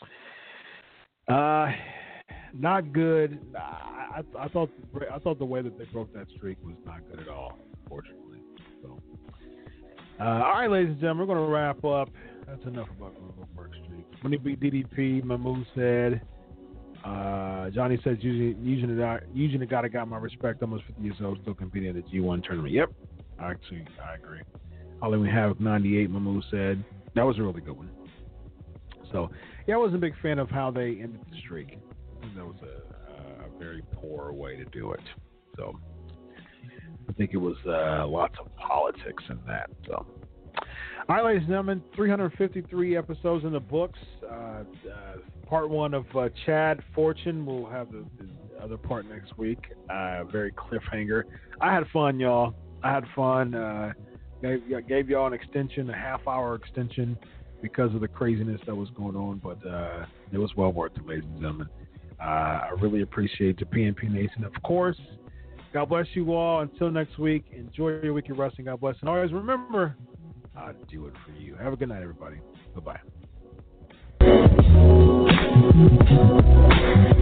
not good. I thought the way that they broke that streak was not good at all, unfortunately. So all right, ladies and gentlemen, we're going to wrap up. That's enough about Goldberg streak. When he beat DDP, Mahmood said. Johnny says, Yuji Nagata got my respect. Almost 50 years old, still competing at the G1 tournament. Yep, I agree. Halloween Havoc 98, Mahmood said. That was a really good one. So, I wasn't a big fan of how they ended the streak. I think that was a very poor way to do it. So I think it was lots of politics in that. So, all right, ladies and gentlemen, 353 episodes in the books. Part 1 of Chad Fortune. We'll have the other part next week. Very cliffhanger. I had fun, y'all. I had fun. Gave y'all an extension, a half-hour extension, because of the craziness that was going on, but it was well worth it, ladies and gentlemen. I really appreciate the PNP Nation. Of course, God bless you all. Until next week, enjoy your week of wrestling. God bless. And always remember how to do it for you. Have a good night, everybody. Bye-bye.